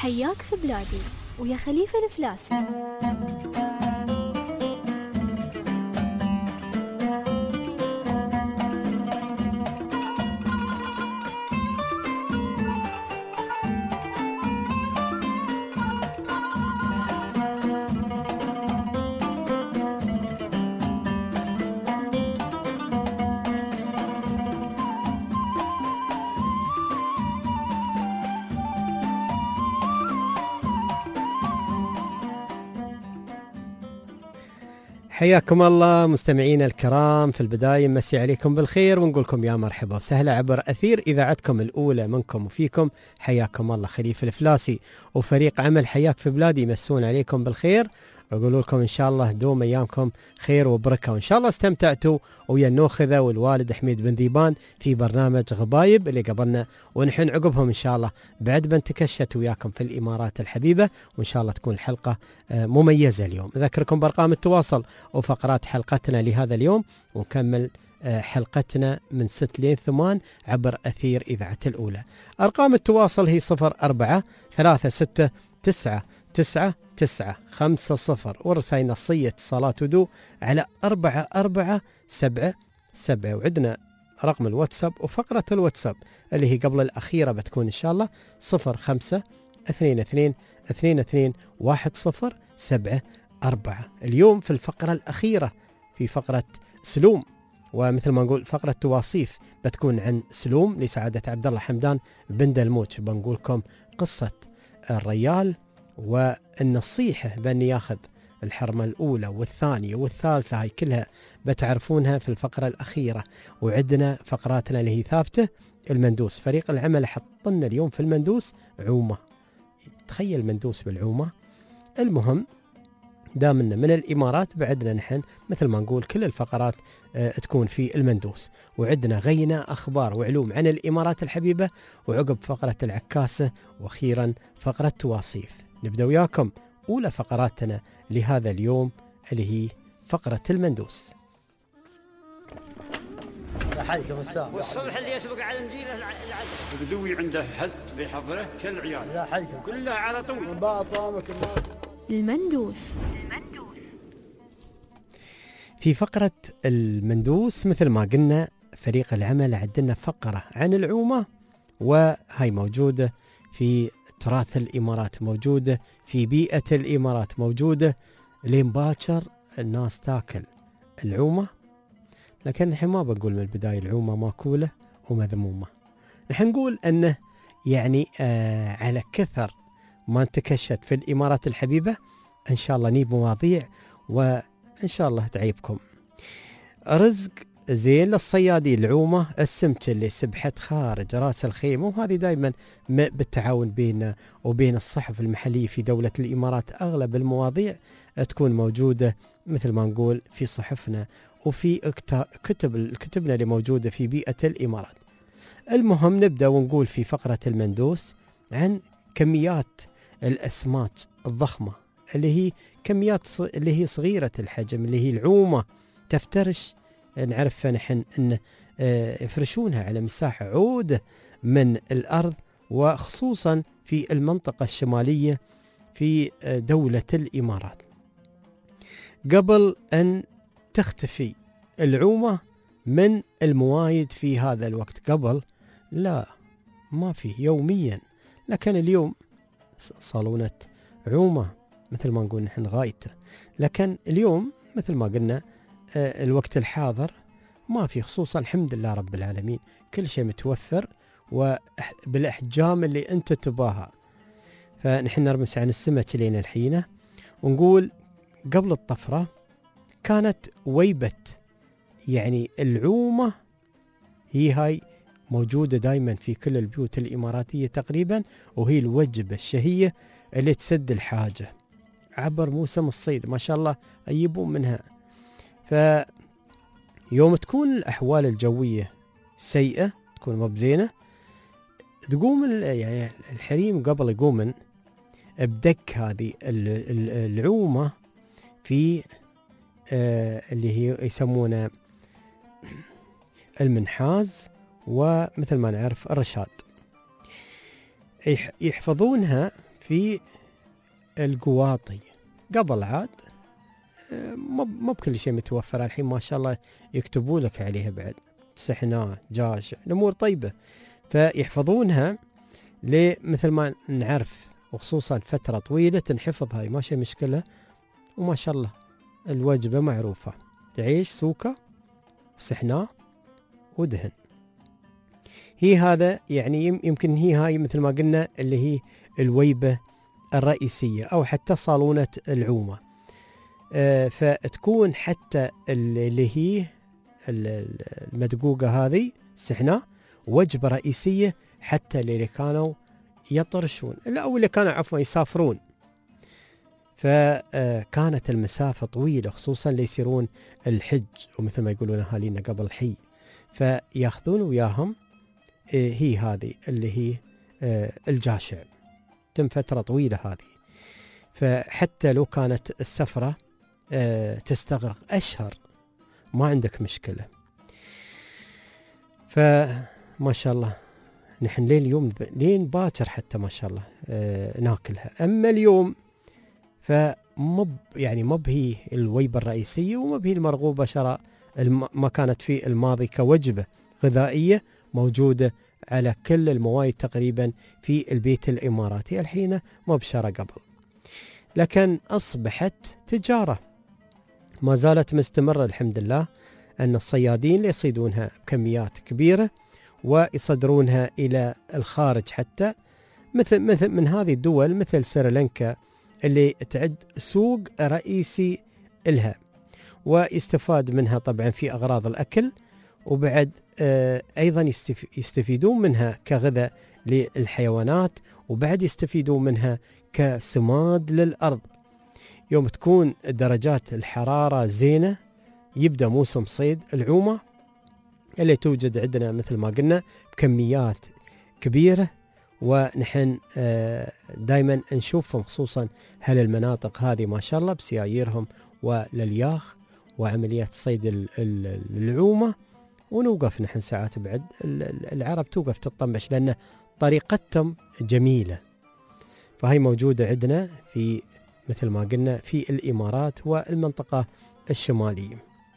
حياك في بلادي ويا خليفة الفلاسي. حياكم الله مستمعينا الكرام. في البداية نمسي عليكم بالخير ونقول لكم يا مرحبا وسهلا عبر أثير إذاعتكم الأولى منكم وفيكم. حياكم الله خليفة الفلاسي وفريق عمل حياك في بلادي يمسون عليكم بالخير ويقولوا لكم إن شاء الله دوم أيامكم خير وبركة، وإن شاء الله استمتعتوا ويا النوخذة والوالد حميد بن ذيبان في برنامج غبايب اللي قبلنا، ونحن عقبهم إن شاء الله بعد بنتكشت وياكم في الإمارات الحبيبة، وإن شاء الله تكون الحلقة مميزة اليوم. أذكركم بأرقام التواصل وفقرات حلقتنا لهذا اليوم، ونكمل حلقتنا من 6 ل 8 عبر أثير إذاعة الأولى. أرقام التواصل هي 0436999950 ورسائل نصية اتصالات ودو على 4477، وعندنا رقم الواتساب وفقرة الواتساب اللي هي قبل الأخيرة بتكون إن شاء الله 0522211074. اليوم في الفقرة الأخيرة في فقرة سلوم، ومثل ما نقول فقرة تواصيف بتكون عن سلوم لسعادة عبد الله حمدان بن دلموت. بنقول لكم قصة الريال والنصيحة بأن ياخذ الحرمة الأولى والثانية والثالثة، هاي كلها بتعرفونها في الفقرة الأخيرة. وعندنا فقراتنا اللي هي ثابتة. المندوس، فريق العمل حطنا اليوم في المندوس عومة، تخيل مندوس بالعومة. المهم دامنا من الإمارات بعدنا نحن مثل ما نقول كل الفقرات تكون في المندوس، وعندنا غينا أخبار وعلوم عن الإمارات الحبيبة، وعقب فقرة العكاسة، وأخيرا فقرة تواصيف. نبدأ وياكم أولى فقراتنا لهذا اليوم اللي هي فقرة المندوس. حيكم الساعة والصبح اللي يسبق على المجيلة العدل البذوي عنده حد بيحضره كالعيال لا حيكم كلها على طول. المندوس. في فقرة المندوس مثل ما قلنا فريق العمل عندنا فقرة عن العومة، وهي موجودة في تراث الإمارات، موجودة في بيئة الإمارات، موجودة لين باكر الناس تاكل العومة. لكن نحن ما بنقول من البداية العومة ماكولة ومذمومة، نحن نقول أنه يعني على كثر ما انتكشت في الإمارات الحبيبة إن شاء الله نجيب مواضيع وإن شاء الله تعيبكم. رزق زين للصيادين، العومة السمك اللي سبحت خارج راس الخيمة، وهذه دائما بالتعاون بين وبين الصحف المحلية في دولة الإمارات. أغلب المواضيع تكون موجودة مثل ما نقول في صحفنا وفي كتبنا اللي موجودة في بيئة الإمارات. المهم نبدأ ونقول في فقرة المندوس عن كميات الأسماك الضخمة اللي هي كميات اللي هي صغيرة الحجم اللي هي العومة تفترش. نعرف نحن أن يفرشونها على مساحة عودة من الأرض، وخصوصا في المنطقة الشمالية في دولة الإمارات. قبل أن تختفي العومة من الموايد في هذا الوقت، قبل لا ما فيه يوميا، لكن اليوم صالونة عومة مثل ما نقول نحن غايته. لكن اليوم مثل ما قلنا الوقت الحاضر ما في، خصوصا الحمد لله رب العالمين كل شيء متوفر وبالأحجام اللي أنت تباها. فنحن نرمس عن السمك لين الحين ونقول قبل الطفرة كانت ويبة، يعني العومة هي هاي موجودة دايما في كل البيوت الإماراتية تقريبا، وهي الوجبة الشهية اللي تسد الحاجة عبر موسم الصيد، ما شاء الله يجيبون منها. فيوم تكون الأحوال الجوية سيئة، تكون مبزينة، تقوم يعني الحريم قبل يقومن بدك هذه العومة في اللي هي يسمونه المنحاز، ومثل ما نعرف الرشاد، يحفظونها في القواطي قبل عاد مو بكل شيء متوفر الحين ما شاء الله يكتبوا لك عليها بعد سحناء جاشع الأمور طيبة فيحفظونها مثل ما نعرف وخصوصا فترة طويلة تنحفظ هاي ما شيء مشكلة وما شاء الله الوجبة معروفة تعيش سوكة سحناء ودهن هي هذا يعني يمكن هي هاي مثل ما قلنا اللي هي الويبة الرئيسية أو حتى صالونة العومة فتكون حتى اللي هي المدقوقة هذه السحناء وجبة رئيسية حتى اللي كانوا يطرشون أو اللي كانوا عفوا يسافرون فكانت المسافة طويلة خصوصا اللي يصيرون الحج ومثل ما يقولون أهالينا قبل الحي فياخذون وياهم هي هذه اللي هي الجاشع تم فترة طويلة هذه فحتى لو كانت السفرة تستغرق أشهر ما عندك مشكلة فما شاء الله نحن لين باكر حتى ما شاء الله ناكلها أما اليوم فمب يعني مب هي الويبة الرئيسية ومب هي المرغوبة شراء ما كانت في الماضي كوجبة غذائية موجودة على كل الموائد تقريبا في البيت الإماراتي الحين ما بشرى قبل لكن أصبحت تجارة ما زالت مستمرة الحمد لله أن الصيادين اللي يصيدونها بكميات كبيرة ويصدرونها إلى الخارج حتى مثل من هذه الدول مثل سريلانكا اللي تعد سوق رئيسي لها ويستفاد منها طبعا في أغراض الأكل وبعد أيضا يستفيدون منها كغذاء للحيوانات وبعد يستفيدون منها كسماد للأرض يوم تكون درجات الحرارة زينة يبدأ موسم صيد العومة اللي توجد عندنا مثل ما قلنا بكميات كبيرة ونحن دائما نشوفهم خصوصا هل المناطق هذه ما شاء الله بسياييرهم وللياخ وعمليات صيد العومة ونوقف نحن ساعات بعد العرب توقف تطمش لأن طريقتهم جميلة فهي موجودة عندنا في مثل ما قلنا في الإمارات والمنطقة الشمالية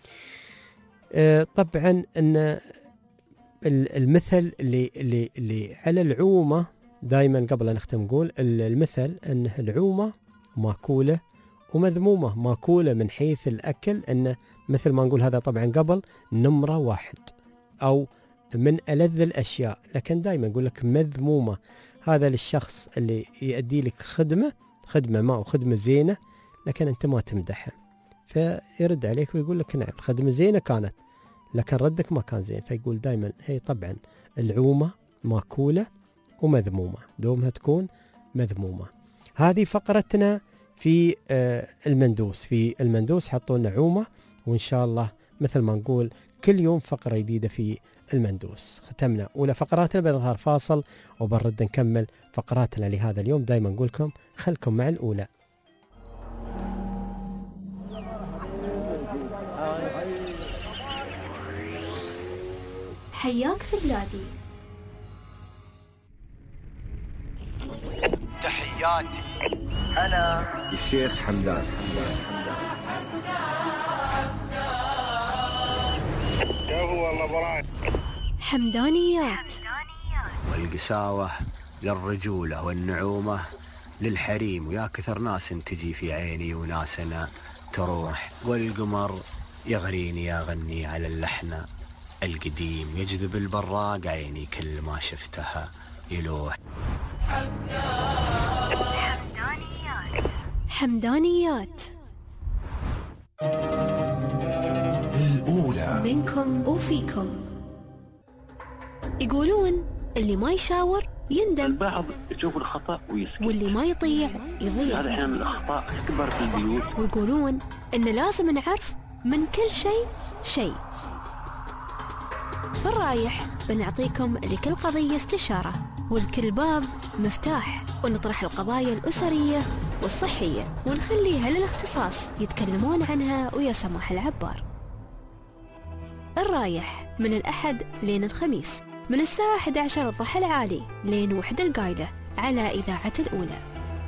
طبعا أن المثل اللي على العومة دائما قبل أن نختم نقول المثل أن العومة ماكولة ومذمومة ماكولة من حيث الأكل أن مثل ما نقول هذا طبعا قبل نمرة واحد أو من ألذ الأشياء لكن دائما نقول لك مذمومة هذا للشخص اللي يؤدي لك خدمة ما وخدمة زينة لكن أنت ما تمدحها فيرد عليك ويقول لك نعم خدمة زينة كانت لكن ردك ما كان زين فيقول دائما هي طبعا العومة ماكولة ومذمومة دومها تكون مذمومة هذه فقرتنا في المندوس حطوا لنا عومة وإن شاء الله مثل ما نقول كل يوم فقرة جديدة في المندوس ختمنا أولى فقراتنا بنظهر فاصل وبنرد نكمل فقراتنا لهذا اليوم دائما نقول لكم خلكم مع الأولى حياك في بلادي تحياتي أنا الشيخ حمدان حمدانيات والقساوة للرجولة والنعومة للحريم ويا كثر ناس تجي في عيني وناس أنا تروح والقمر يغريني يغني على اللحن القديم يجذب البراق عيني كل ما شفتها يلوح حمدانيات الأولى منكم وفيكم يقولون اللي ما يشاور يندم البعض يشوف الخطأ ويسكت واللي ما يطيع يضيع هذا أحيانا الأخطاء تكبر في البيوت ويقولون إن لازم نعرف من كل شيء في الرايح بنعطيكم لكل قضية استشارة ولكل باب مفتاح ونطرح القضايا الأسرية والصحية ونخليها للاختصاص يتكلمون عنها ويا سماح العبار. الرايح من الأحد لين الخميس من الساعة 11 الضحى العالي لين 1 القايلة على إذاعة الأولى.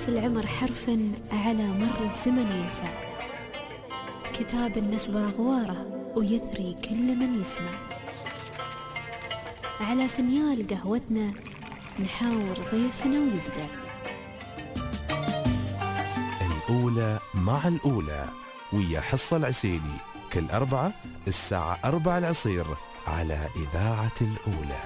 في العمر حرف على مر الزمن ينفع، كتاب النسب أغواره ويثري كل من يسمع. على فنيال قهوتنا نحاور ضيفنا ويبدع. الأولى مع الأولى ويا حصة العسيلي كل أربعة الساعة 4 العصير على إذاعة الأولى.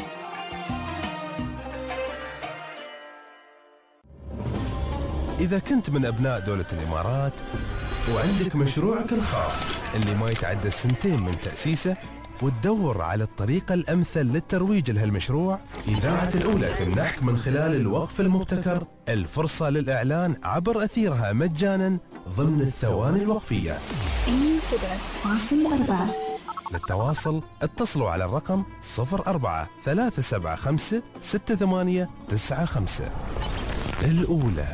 إذا كنت من أبناء دولة الإمارات وعندك مشروعك الخاص اللي ما يتعدى 2 من تأسيسه وتدور على الطريقة الأمثل للترويج لهالمشروع، إذاعة الأولى تمنحك من خلال الوقف المبتكر الفرصة للإعلان عبر أثيرها مجانا ضمن الثواني الوقفية 107.4. للتواصل اتصلوا على الرقم 04 375 6895. الأولى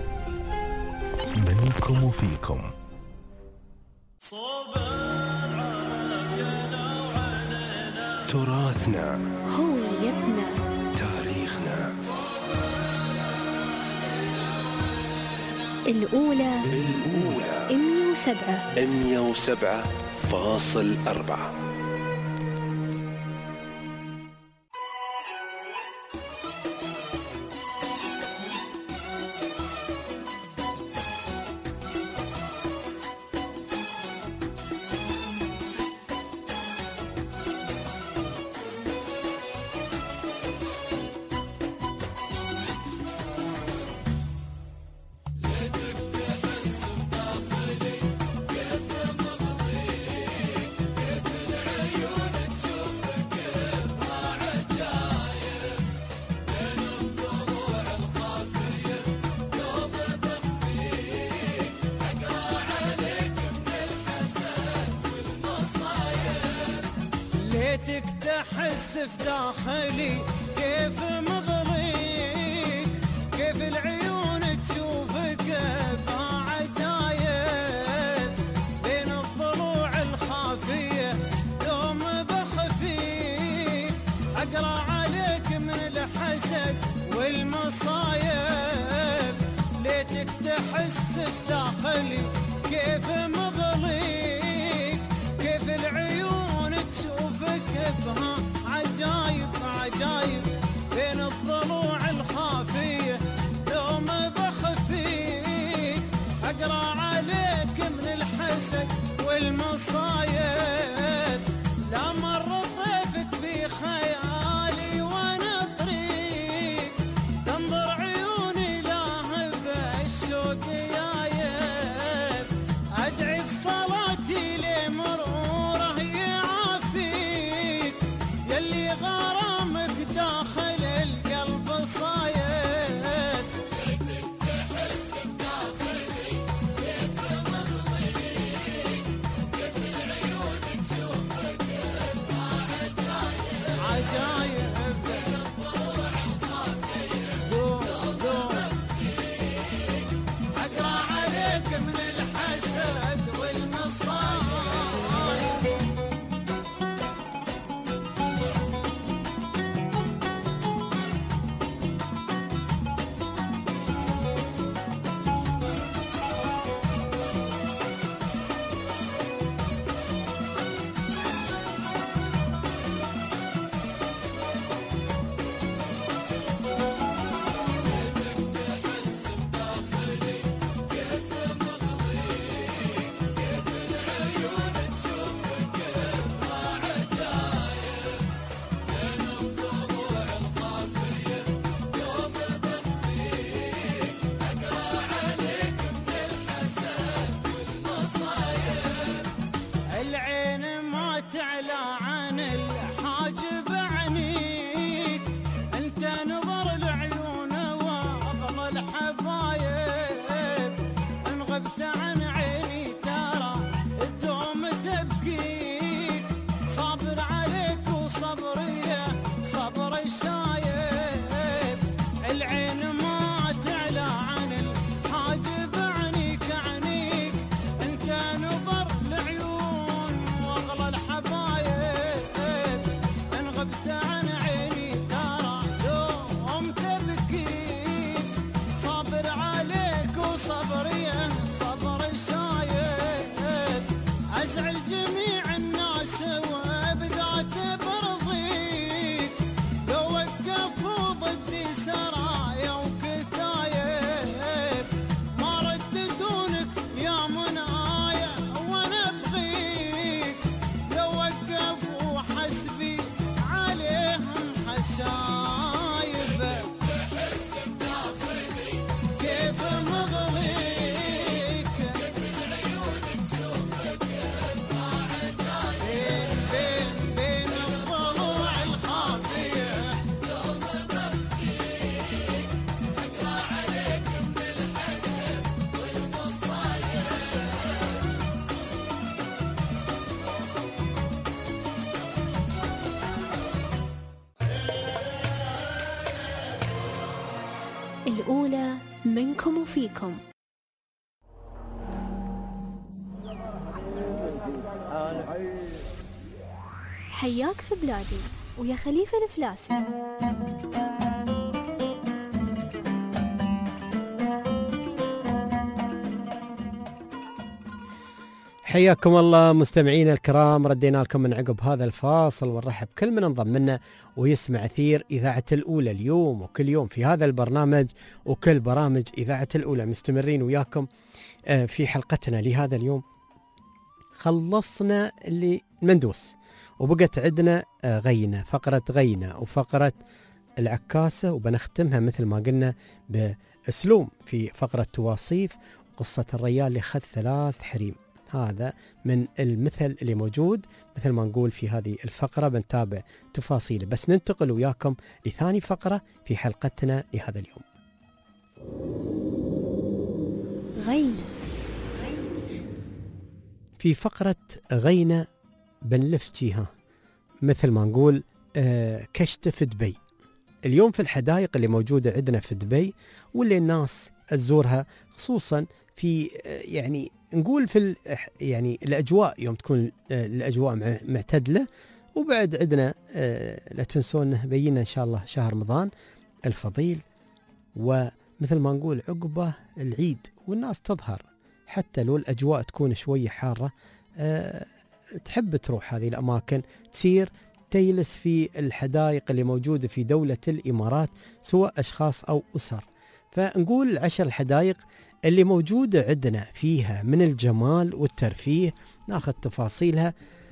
منكم وفيكم. تراثنا، هويتنا، تاريخنا. الأولى 107.4. ليتك تحس في داخلي كيف مغريك، كيف العيون تشوفك بعجايب، بين الضلوع الخافية دوم بخفيك، أقرأ عليك من الحسد والمصايب. ليتك تحس في داخلي كيف مغريك، كيف العيون تشوفك بها عجايب عجايب، بين الأولى منكم وفيكم. حياك في بلادي ويا خليفة الفلاسي. حياكم الله مستمعينا الكرام، ردينا لكم من عقب هذا الفاصل ونرحب كل من انضم لنا ويسمع أثير إذاعة الأولى اليوم وكل يوم في هذا البرنامج وكل برامج إذاعة الأولى. مستمرين وياكم في حلقتنا لهذا اليوم. خلصنا المندوس وبقت عندنا غينة، فقرة غينة وفقرة العكاسة، وبنختمها مثل ما قلنا بأسلوم في فقرة تواصيف قصة الريال اللي خذ 3 حريم. هذا من المثل اللي موجود مثل ما نقول في هذه الفقرة، بنتابع تفاصيله. بس ننتقل وياكم لثاني فقرة في حلقتنا لهذا اليوم. غينة. في فقرة غينة بنلف جيها مثل ما نقول كشت في دبي. اليوم في الحدائق اللي موجودة عندنا في دبي واللي الناس تزورها، خصوصا في يعني نقول في يعني الأجواء، يوم تكون الأجواء معتدلة. وبعد عندنا لا تنسون بينا إن شاء الله شهر رمضان الفضيل، ومثل ما نقول عقبة العيد والناس تظهر حتى لو الأجواء تكون شوية حارة، تحب تروح هذه الأماكن، تسير تجلس في الحدائق اللي موجودة في دولة الإمارات سواء أشخاص أو أسر. فنقول 10 حدائق اللي موجودة عندنا فيها من الجمال والترفيه، ناخذ تفاصيلها.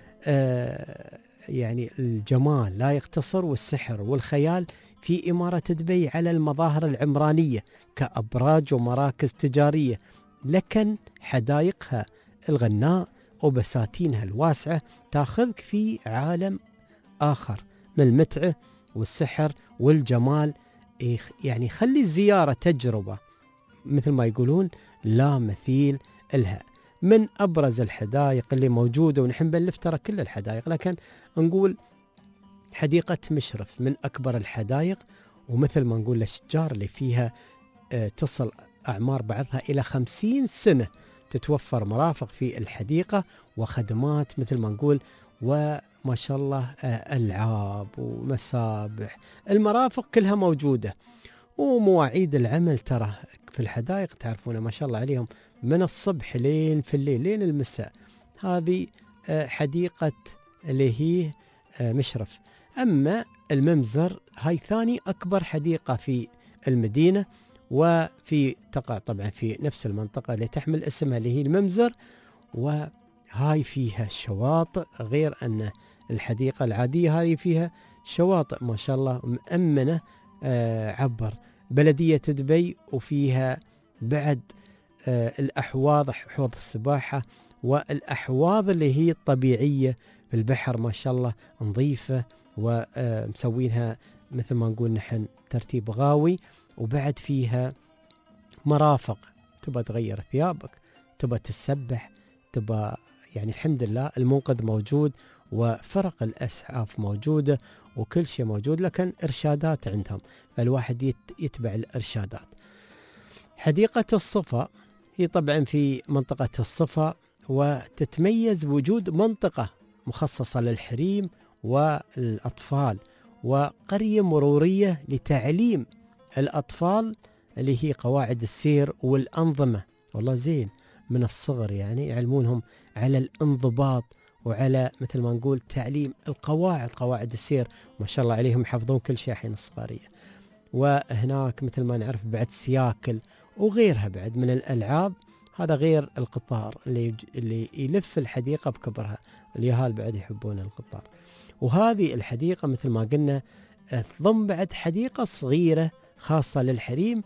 يعني الجمال لا يقتصر والسحر والخيال في إمارة دبي على المظاهر العمرانية كأبراج ومراكز تجارية، لكن حدائقها الغناء وبساتينها الواسعة تاخذك في عالم آخر من المتعة والسحر والجمال. يعني خلي الزيارة تجربة مثل ما يقولون لا مثيل لها. من أبرز الحدائق اللي موجودة، ونحن بنلف ترى كل الحدائق، لكن نقول حديقة مشرف من أكبر الحدائق، ومثل ما نقول الأشجار اللي فيها تصل أعمار بعضها إلى 50 سنة. تتوفر مرافق في الحديقة وخدمات مثل ما نقول، وما شاء الله ألعاب ومسابح، المرافق كلها موجودة. ومواعيد العمل ترى في الحدائق تعرفون ما شاء الله عليهم من الصبح لين في الليل لين المساء. هذه حديقة اللي هي مشرف. أما الممزر هاي ثاني أكبر حديقة في المدينة، وفي تقع طبعا في نفس المنطقة اللي تحمل اسمها اللي هي الممزر، وهاي فيها شواطئ، غير أن الحديقة العادية هاي فيها شواطئ ما شاء الله مأمنة عبر بلدية دبي، وفيها بعد الأحواض، حوض السباحة والأحواض اللي هي الطبيعية في البحر ما شاء الله نظيفة، ومسوينها مثل ما نقول نحن ترتيب غاوي. وبعد فيها مرافق، تبى تغير ثيابك، تبى تسبح، تبى يعني الحمد لله المنقذ موجود وفرق الأسعاف موجودة وكل شيء موجود، لكن إرشادات عندهم فالواحد يتبع الإرشادات. حديقة الصفا هي طبعا في منطقة الصفا، وتتميز بوجود منطقة مخصصة للحريم والأطفال، وقرية مرورية لتعليم الأطفال اللي هي قواعد السير والأنظمة. والله زين من الصغر يعني يعلمونهم على الانضباط وعلى مثل ما نقول تعليم القواعد، قواعد السير ما شاء الله عليهم يحفظون كل شيء حين الصغارية. وهناك مثل ما نعرف بعد سياكل وغيرها بعد من الألعاب. هذا غير القطار اللي يلف الحديقة بكبرها، اليهال بعد يحبون القطار. وهذه الحديقة مثل ما قلنا تضم بعد حديقة صغيرة خاصة للحريم،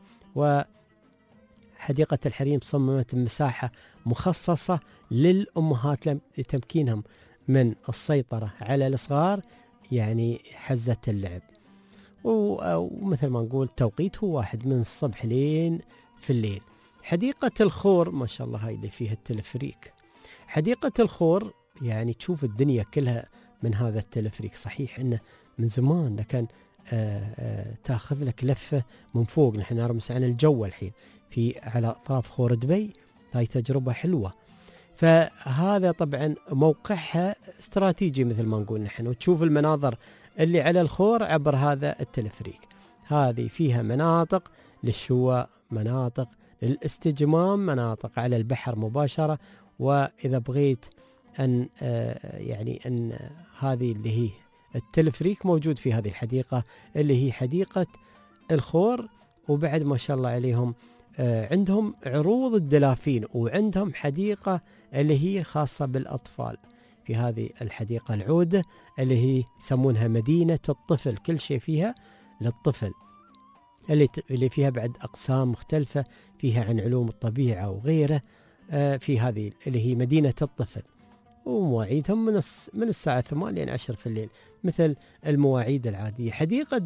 وحديقة الحريم صممت مساحة مخصصة للأمهات لتمكينهم من السيطرة على الصغار، يعني حزة اللعب. ومثل ما نقول توقيت هو واحد من الصبح لين في الليل. حديقة الخور ما شاء الله هاي اللي فيها التلفريك. حديقة الخور يعني تشوف الدنيا كلها من هذا التلفريك، صحيح انه من زمان لكن تاخذ لك لفة من فوق. نحن نرمس عن الجو الحين على أطراف خور دبي، هاي تجربة حلوة. فهذا طبعا موقعها استراتيجي مثل ما نقول نحن، وتشوف المناظر اللي على الخور عبر هذا التلفريك. هذه فيها مناطق للشواء، مناطق للاستجمام، مناطق على البحر مباشرة. وإذا بغيت أن يعني أن هذه اللي هي التلفريك موجود في هذه الحديقة اللي هي حديقة الخور. وبعد ما شاء الله عليهم عندهم عروض الدلافين، وعندهم حديقة اللي هي خاصة بالأطفال في هذه الحديقة العودة اللي هي يسمونها مدينة الطفل، كل شيء فيها للطفل، اللي فيها بعد أقسام مختلفة فيها عن علوم الطبيعة وغيره. في هذه اللي هي مدينة الطفل، ومواعيدهم من الساعة 8 إلى 10 في الليل مثل المواعيد العادية. حديقة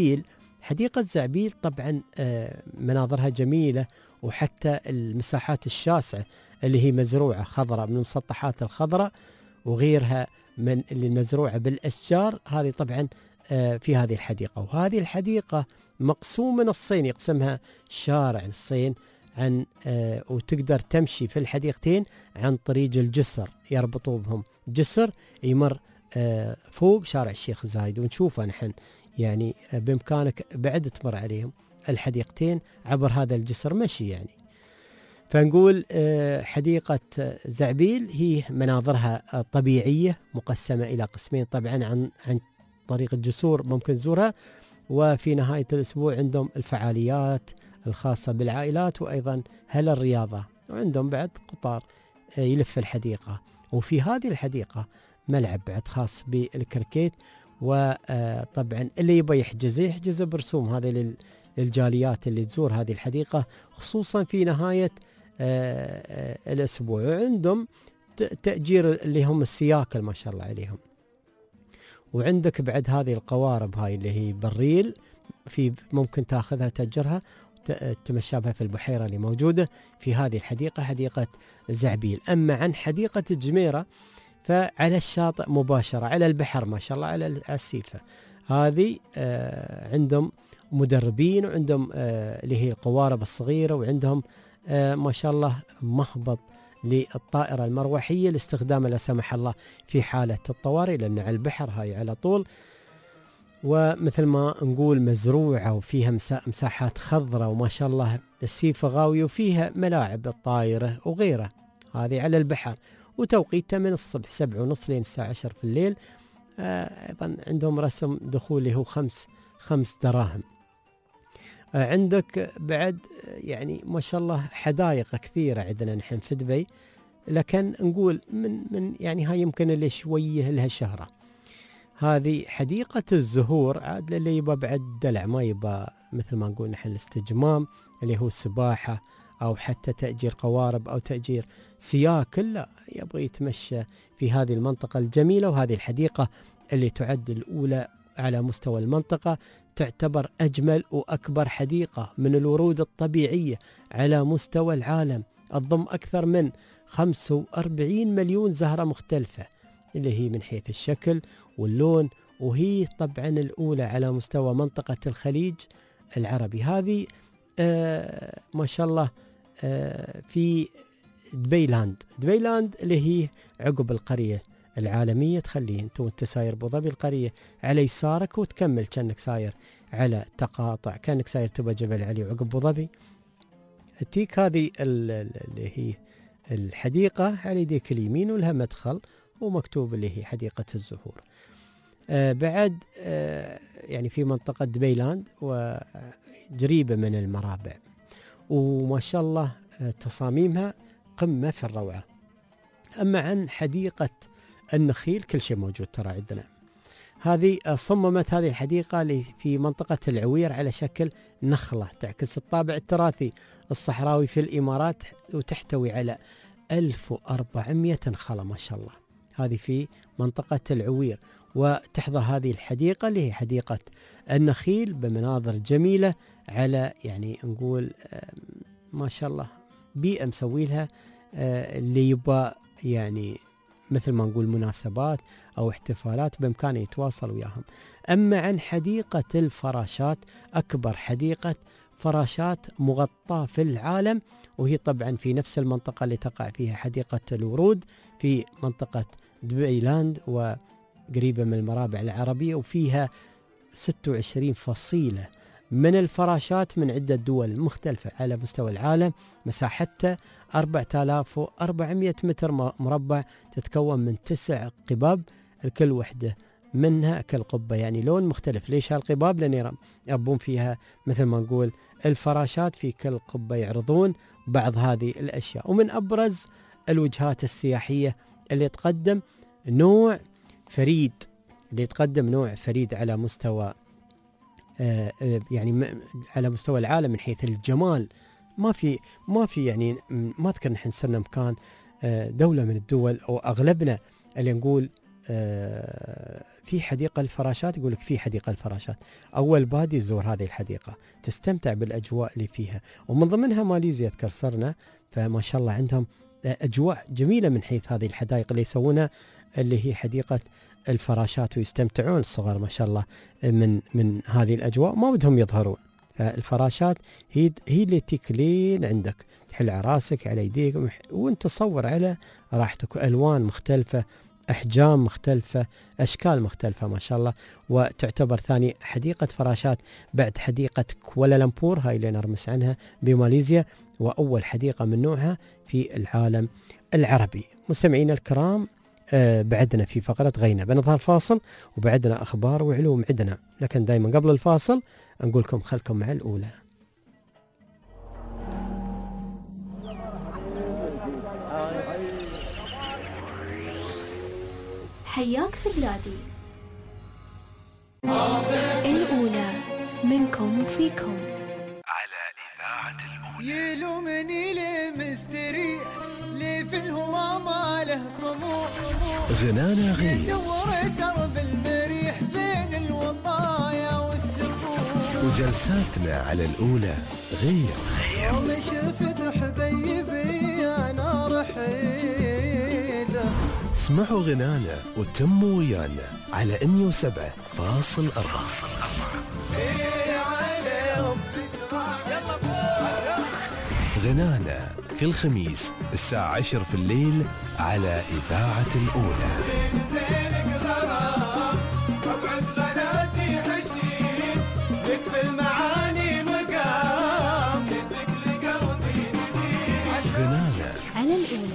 زعبيل طبعا مناظرها جميلة، وحتى المساحات الشاسعة اللي هي مزروعة خضراء من المسطحات الخضراء وغيرها من اللي مزروعة بالأشجار، هذه طبعا في هذه الحديقة. وهذه الحديقة مقسومة نصين، يقسمها شارع نصين عن وتقدر تمشي في الحديقتين عن طريق الجسر، يربطوا بهم جسر يمر فوق شارع الشيخ زايد، ونشوفه نحن يعني بإمكانك بعد تمر عليهم الحديقتين عبر هذا الجسر مشي يعني. فنقول حديقة زعبيل هي مناظرها طبيعية مقسمة إلى قسمين طبعا عن طريق الجسور ممكن تزورها. وفي نهاية الأسبوع عندهم الفعاليات الخاصة بالعائلات، وأيضا هل الرياضة، وعندهم بعد قطار يلف الحديقة. وفي هذه الحديقة ملعب بعد خاص بالكريكيت. وطبعا اللي يبغى يحجز برسوم، هذا للجاليات اللي تزور هذه الحديقة خصوصا في نهاية الأسبوع. وعندهم تأجير اللي هم السياكل ما شاء الله عليهم. وعندك بعد هذه القوارب هاي اللي هي بالريل، في ممكن تاخذها تأجرها تمشى بها في البحيرة اللي موجودة في هذه الحديقة، حديقة زعبيل. أما عن حديقة الجميرة فعلى الشاطئ مباشرة على البحر ما شاء الله على السيفة. هذه عندهم مدربين، وعندهم اللي هي القوارب الصغيرة، وعندهم ما شاء الله مهبط للطائرة المروحية لاستخدامها لا سمح الله في حالة الطوارئ، لأن على البحر هاي على طول. ومثل ما نقول مزروعة وفيها مساحات خضراء، وما شاء الله السيفة غاوية، وفيها ملاعب الطائرة وغيره. هذه على البحر، وتوقيتها من الصبح 7:30 لين الساعة 10 في الليل. أيضا عندهم رسم دخول اللي هو 5 دراهم. عندك بعد يعني ما شاء الله حدائق كثيرة عندنا نحن في دبي، لكن نقول من يعني هاي يمكن اللي شوية لها شهرة. هذه حديقة الزهور، عاد اللي يبى بعد دلع، ما يبى مثل ما نقول نحن الاستجمام اللي هو السباحة أو حتى تأجير قوارب أو تأجير سياكل، لا يبغى يتمشى في هذه المنطقة الجميلة. وهذه الحديقة اللي تعد الأولى على مستوى المنطقة، تعتبر أجمل وأكبر حديقة من الورود الطبيعية على مستوى العالم، تضم أكثر من 45 مليون زهرة مختلفة اللي هي من حيث الشكل واللون. وهي طبعا الأولى على مستوى منطقة الخليج العربي. هذه ما شاء الله في دبيلاند اللي هي عقب القرية العالمية. تخليه انت ساير بأبو ظبي القرية على يسارك، وتكمل كأنك ساير على تقاطع، كأنك ساير تبى جبل علي وعقب أبو ظبي. تيك هذه اللي هي الحديقة على يديك اليمين، ولها مدخل ومكتوب اللي هي حديقة الزهور. بعد يعني في منطقة دبيلاند وجريبة من المرابع، وما شاء الله تصاميمها قمة في الروعة. أما عن حديقة النخيل كل شيء موجود ترى عندنا. هذه صممت هذه الحديقة في منطقة العوير على شكل نخلة تعكس الطابع التراثي الصحراوي في الإمارات، وتحتوي على 1400 نخلة ما شاء الله. هذه في منطقة العوير. وتحظى هذه الحديقة اللي هي حديقة النخيل بمناظر جميلة على يعني نقول ما شاء الله بيئة مسوي لها اللي يبقى يعني مثل ما نقول مناسبات أو احتفالات بإمكانه يتواصل وياهم. أما عن حديقة الفراشات، أكبر حديقة فراشات مغطاة في العالم، وهي طبعا في نفس المنطقة اللي تقع فيها حديقة الورود في منطقة دبي لاند وقريبة من المرابع العربية، وفيها 26 فصيلة من الفراشات من عدة دول مختلفة على مستوى العالم. مساحتها 4400 متر مربع، تتكون من 9 قباب، الكل وحدة منها كالقبة، يعني لون مختلف. ليش هالقباب؟ لأن يربون فيها مثل ما نقول الفراشات، في كل قبة يعرضون بعض هذه الأشياء. ومن أبرز الوجهات السياحية اللي تقدم نوع فريد، على مستوى يعني على مستوى العالم من حيث الجمال. ما في يعني ما أذكر نحن صرنا مكان دولة من الدول أو أغلبنا اللي نقول في حديقة الفراشات، يقولك في حديقة الفراشات. أول بادي تزور هذه الحديقة تستمتع بالأجواء اللي فيها، ومن ضمنها ماليزيا أذكر صرنا، فما شاء الله عندهم أجواء جميلة من حيث هذه الحدائق اللي يسوونها اللي هي حديقة الفراشات، ويستمتعون الصغار ما شاء الله من هذه الأجواء، ما بدهم يظهرون. فالفراشات هي اللي تكلين عندك، تحل على راسك على يديك وانت تصور على راحتك، وألوان مختلفة، أحجام مختلفة، أشكال مختلفة ما شاء الله. وتعتبر ثاني حديقة فراشات بعد حديقة كوالالمبور، هاي اللي نرمس عنها بماليزيا، وأول حديقة من نوعها في العالم العربي. مستمعين الكرام، بعدنا في فقرة غينة بنظهر فاصل، وبعدنا أخبار وعلوم عندنا، لكن دايما قبل الفاصل نقول لكم خلكم مع الأولى. حياك في بلادي، الأولى منكم وفيكم على إذاعة الأولى. يلومني ليه مستريح، ليه في الهوى ما له طموح، غنانا غير دور درب المريح بين الوطايا والسفور، وجلساتنا على الأولى غير. يوم شفت حبيبي أنا رحيله. اسمعوا غنانا وتموا ويانا على 107.4. غنانا كل خميس الساعة 10 في الليل على إذاعة الأولى. غنانا على الأولى.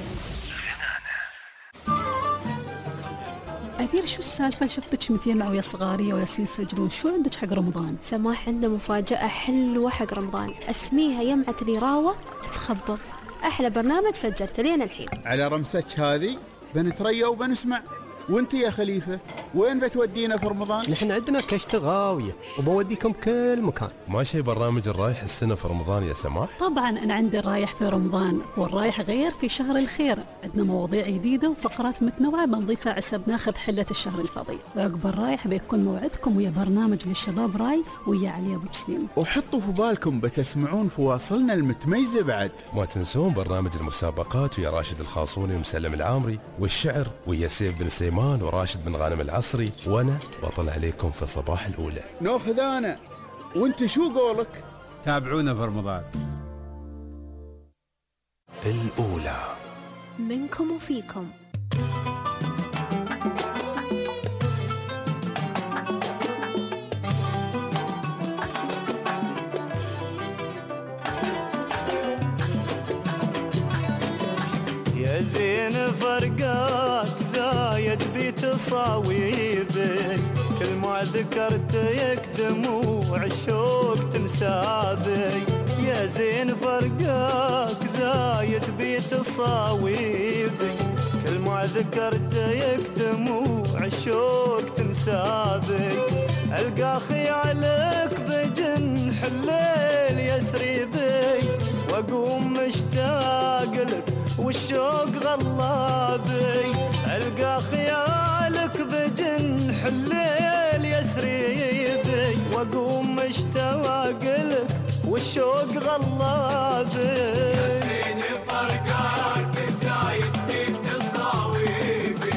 أثير، شو السالفة؟ شفتك متيمة ويا صغارية ويا يسجلون، شو عندك حق رمضان؟ سماح عنده مفاجأة حلوة حق رمضان، اسميها يمعة اليراوة تخبر. أحلى برنامج سجلت لين الحين. على رمسك هذه بنتريا وبنسمع. وانت يا خليفة وين بتودينا في رمضان؟ نحن عندنا كشت غاوية وبوديكم كل مكان. ما شي برنامج الرايح السنة في رمضان يا سماح؟ طبعا أنا عندي الرايح في رمضان، والرايح غير في شهر الخير. عندنا مواضيع جديدة وفقرات متنوعة بنضيفها عسب ناخذ حلة الشهر الفضيل. وعقب الرايح بيكون موعدكم ويا برنامج للشباب راي ويا علي أبو جسيم. وحطوا في بالكم بتسمعون فواصلنا المتميزة بعد. ما تنسون برنامج المسابقات ويا راشد الخاصوني ومسلم العامري، والشعر ويا سيف بن سليمان وراشد بن غانم العصري، وانا بطل عليكم في صباح الأولى. ناخذ انا وانت شو قولك؟ تابعونا في رمضان. الأولى منكم وفيكم. يا زين فرقات زايد بتصاويبك، كل ما ذكرتك دموع الشوق تنسابك. يا زين فرقات زايد بتصاويبك، كل ما ذكرتك دموع الشوق تنسابك. ألقى خيالك بجنح الليل يسري بي، وأقوم مشتاق لك والشوق غلابي. ألقى خيالك بجنح الليل يسري بي، وأقوم مشتاق لك والشوق غلابي. يا زين فرقات زايد بتصاويبي،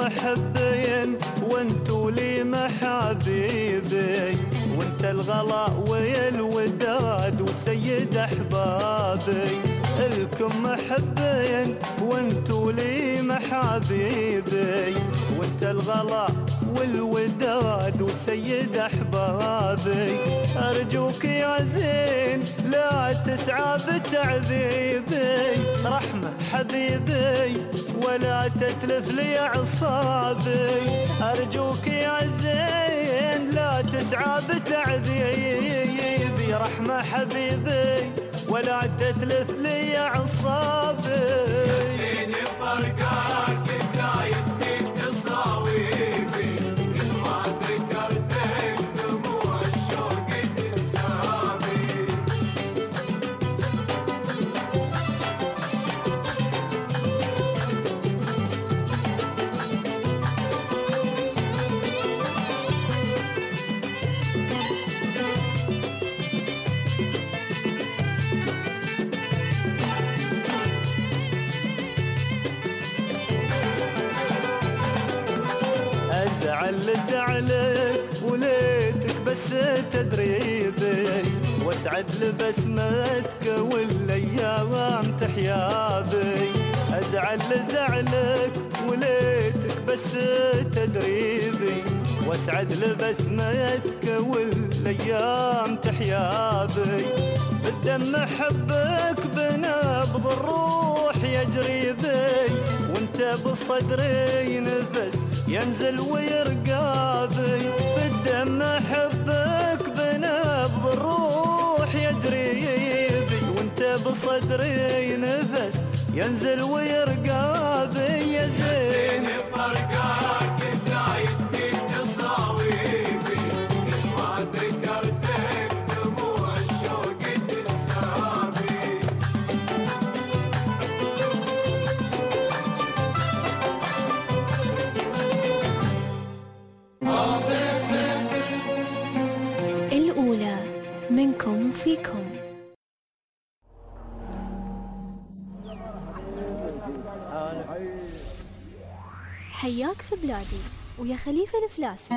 محبين وانتو لي محابيبي، وانت الغلا والوداد وسيد احبابي. الكم محبين وانتو لي محابيبي، وانت الغلا والوداد وسيد احبابي. ارجوك يا زين لا تسعى بتعذيبي، رحمة حبيبي ولا تتلف لي اعصابي. ارجوك يا زين لا تسعى بتعذيبي، رحمة حبيبي ولا تتلف لي اعصابي. يا زين فرقاك زايد من تصاويبي، ما ذكرتك دموع الشوق تنسابي. زعلك وليتك بس تدريبي، واسعد لبسمتك والايام تحيابي. ازعل زعلك وليتك بس تدريبي، واسعد لبسمتك والايام تحيابي. بالدم حبك بنبض الروح يجري بي، وانت بصدري نفس ينزل ويرقابي. بالدم حبك بنبض الروح يجري بي، وانت بصدري نفس ينزل ويرقابي. يا زين فرقاك زايد من تصاويبي، ما ذكرتك دموع الشوق تنسابي. الأولى منكم وفيكم. حياك في بلادي ويا خليفة الفلاسي.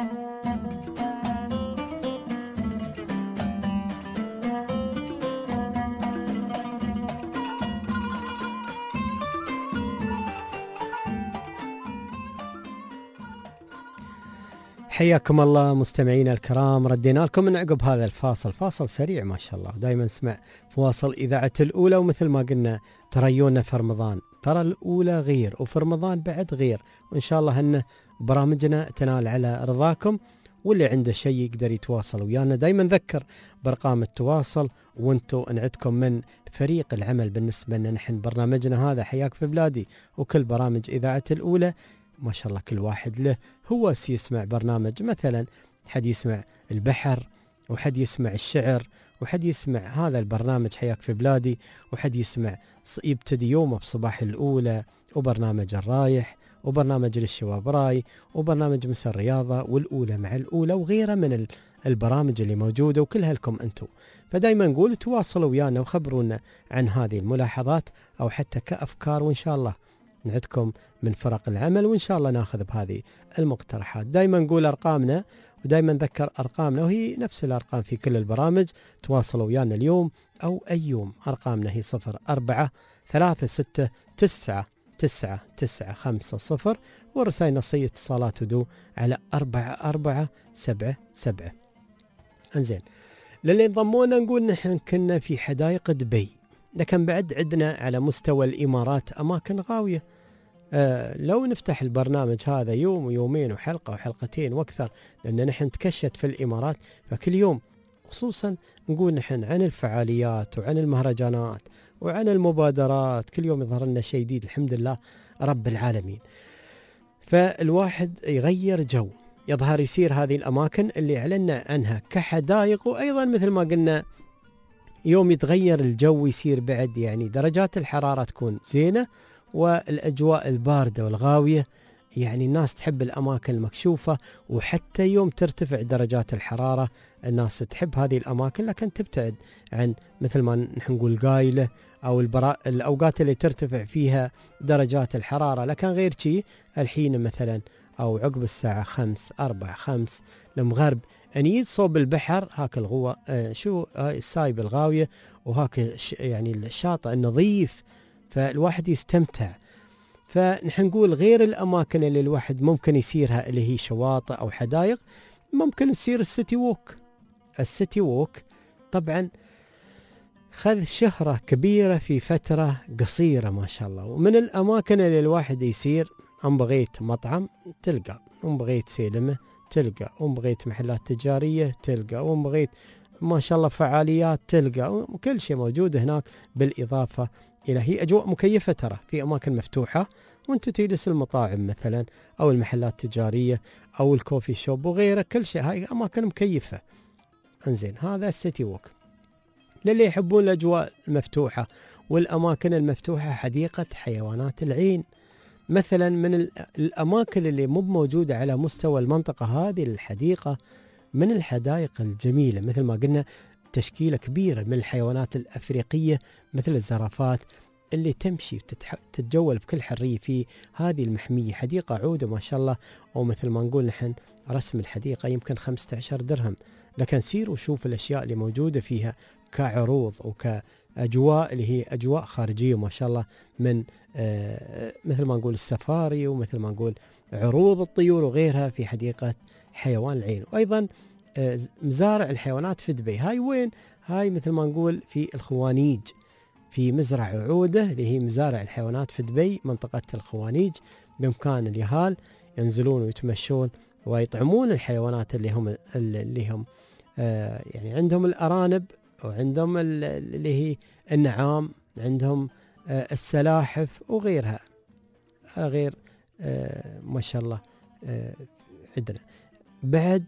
حياكم الله مستمعينا الكرام، ردينا لكم من عقب هذا الفاصل، فاصل سريع ما شاء الله، دائما نسمع فواصل إذاعة الأولى. ومثل ما قلنا تريونا في رمضان، ترى الأولى غير وفي رمضان بعد غير، وإن شاء الله أن برامجنا تنال على رضاكم. واللي عنده شيء يقدر يتواصل ويانا. دائما نذكر بارقام التواصل، وانتم نعدكم من فريق العمل بالنسبة لنا نحن برنامجنا هذا حياك في بلادي وكل برامج إذاعة الأولى. ما شاء الله كل واحد له هو يسمع برنامج، مثلا حد يسمع البحر، وحد يسمع الشعر، وحد يسمع هذا البرنامج حياك في بلادي، وحد يسمع يبتدي يومه بصباح الأولى، وبرنامج الرايح، وبرنامج للشباب راي، وبرنامج مسا الرياضة، والأولى مع الأولى، وغيرها من البرامج اللي موجودة، وكلها لكم أنتم. فدايما نقول تواصلوا ويانا وخبرونا عن هذه الملاحظات أو حتى كأفكار، وإن شاء الله نعدكم من فرق العمل، وإن شاء الله ناخذ بهذه المقترحات. دايما نقول أرقامنا ودايما نذكر أرقامنا، وهي نفس الأرقام في كل البرامج. تواصلوا ويانا اليوم أو أي يوم. أرقامنا هي 0436999950، والرسائل نصية اتصالات ودو على 4477. انزين، للي انضمونا نقول نحن كنا في حدائق دبي، لكن بعد عندنا على مستوى الإمارات أماكن غاوية. لو نفتح البرنامج هذا يوم ويومين وحلقة وحلقتين وأكثر، لأن نحن نتكشت في الإمارات، فكل يوم خصوصا نقول نحن عن الفعاليات وعن المهرجانات وعن المبادرات، كل يوم يظهر لنا شيء جديد الحمد لله رب العالمين. فالواحد يغير جو، يظهر يصير هذه الأماكن اللي أعلنا عنها كحدائق، وأيضا مثل ما قلنا يوم يتغير الجو يصير بعد يعني درجات الحرارة تكون زينة، والأجواء الباردة والغاوية، يعني الناس تحب الأماكن المكشوفة. وحتى يوم ترتفع درجات الحرارة الناس تحب هذه الأماكن، لكن تبتعد عن مثل ما نحن نقول قايلة أو الأوقات اللي ترتفع فيها درجات الحرارة. لكن غير شيء الحين مثلا أو عقب الساعة 5 4 5 المغرب أنيد صوب البحر هاك الغوة السايب الغاوية وهاك يعني الشاطئ النظيف، فالواحد يستمتع. فنحن نقول غير الأماكن اللي الواحد ممكن يسيرها اللي هي شواطئ أو حدائق، ممكن تسير السيتي ووك. السيتي ووك طبعا خذ شهرة كبيرة في فترة قصيرة ما شاء الله، ومن الأماكن اللي الواحد يسير أم بغيت مطعم تلقى، أم بغيت سينما تلقى، أم بغيت محلات تجارية تلقى، أم بغيت ما شاء الله فعاليات تلقى، كل شيء موجود هناك. بالإضافة إلى هي أجواء مكيفة، ترى في أماكن مفتوحة وانت تجلس المطاعم مثلا أو المحلات التجارية أو الكوفي شوب وغيره، كل شيء هاي أماكن مكيفة. انزين هذا السيتي ووك. للي يحبون الأجواء المفتوحة والأماكن المفتوحة، حديقة حيوانات العين مثلا من الأماكن اللي مو موجودة على مستوى المنطقة هذه. الحديقة من الحدائق الجميلة، مثل ما قلنا تشكيلة كبيرة من الحيوانات الأفريقية مثل الزرافات اللي تمشي وتتجول بكل حرية في هذه المحمية. حديقة عودة ما شاء الله، ومثل ما نقول نحن رسم الحديقة يمكن 15 درهم، لكن سير وشوف الأشياء اللي موجودة فيها كعروض وكأجواء اللي هي أجواء خارجية ما شاء الله، من مثل ما نقول السفاري ومثل ما نقول عروض الطيور وغيرها في حديقة حيوان العين. وأيضا مزارع الحيوانات في دبي، هاي وين؟ هاي مثل ما نقول في الخوانيج، في مزرعة عودة اللي هي مزارع الحيوانات في دبي منطقة الخوانيج. بإمكان اليهال ينزلون ويتمشون ويطعمون الحيوانات اللي هم يعني عندهم الأرانب وعندهم اللي هي النعام، عندهم السلاحف وغيرها غير ما شاء الله. عندنا بعد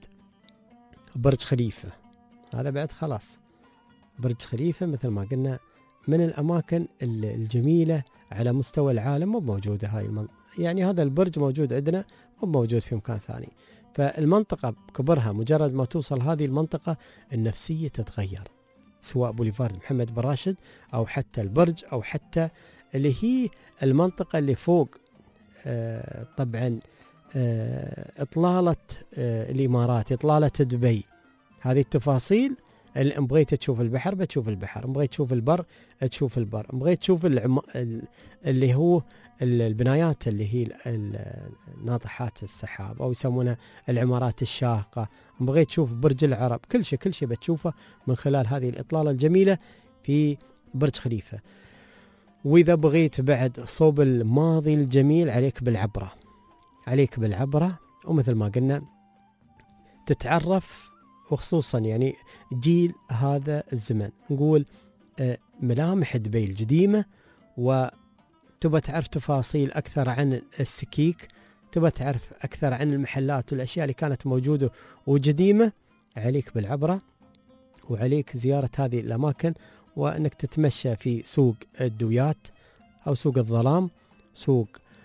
برج خليفة، هذا بعد خلاص برج خليفة مثل ما قلنا من الأماكن الجميلة على مستوى العالم، مو موجودة هاي يعني هذا البرج موجود عندنا مو موجود في مكان ثاني. فالمنطقة بكبرها مجرد ما توصل هذه المنطقة النفسية تتغير، سواء بوليفارد محمد بن راشد أو حتى البرج أو حتى اللي هي المنطقة اللي فوق طبعا إطلالة الإمارات، إطلالة دبي. هذه التفاصيل اللي إن بغيت تشوف البحر بتشوف البحر، إن بغيت تشوف البر تشوف البر، إن بغيت تشوف اللي هو البنايات اللي هي ناطحات السحاب أو يسمونها العمارات الشاهقة، إن بغيت تشوف برج العرب، كل شيء بتشوفه من خلال هذه الإطلالة الجميلة في برج خليفة. وإذا بغيت بعد صوب الماضي الجميل عليك بالعبرة، عليك بالعبرة. ومثل ما قلنا تتعرف وخصوصا يعني جيل هذا الزمن، نقول ملامح دبي القديمة، وتبى تعرف تفاصيل أكثر عن السكيك، تبى تعرف أكثر عن المحلات والأشياء اللي كانت موجودة وقديمة، عليك بالعبرة وعليك زيارة هذه الأماكن، وأنك تتمشى في سوق الدويات أو سوق الظلام، سوق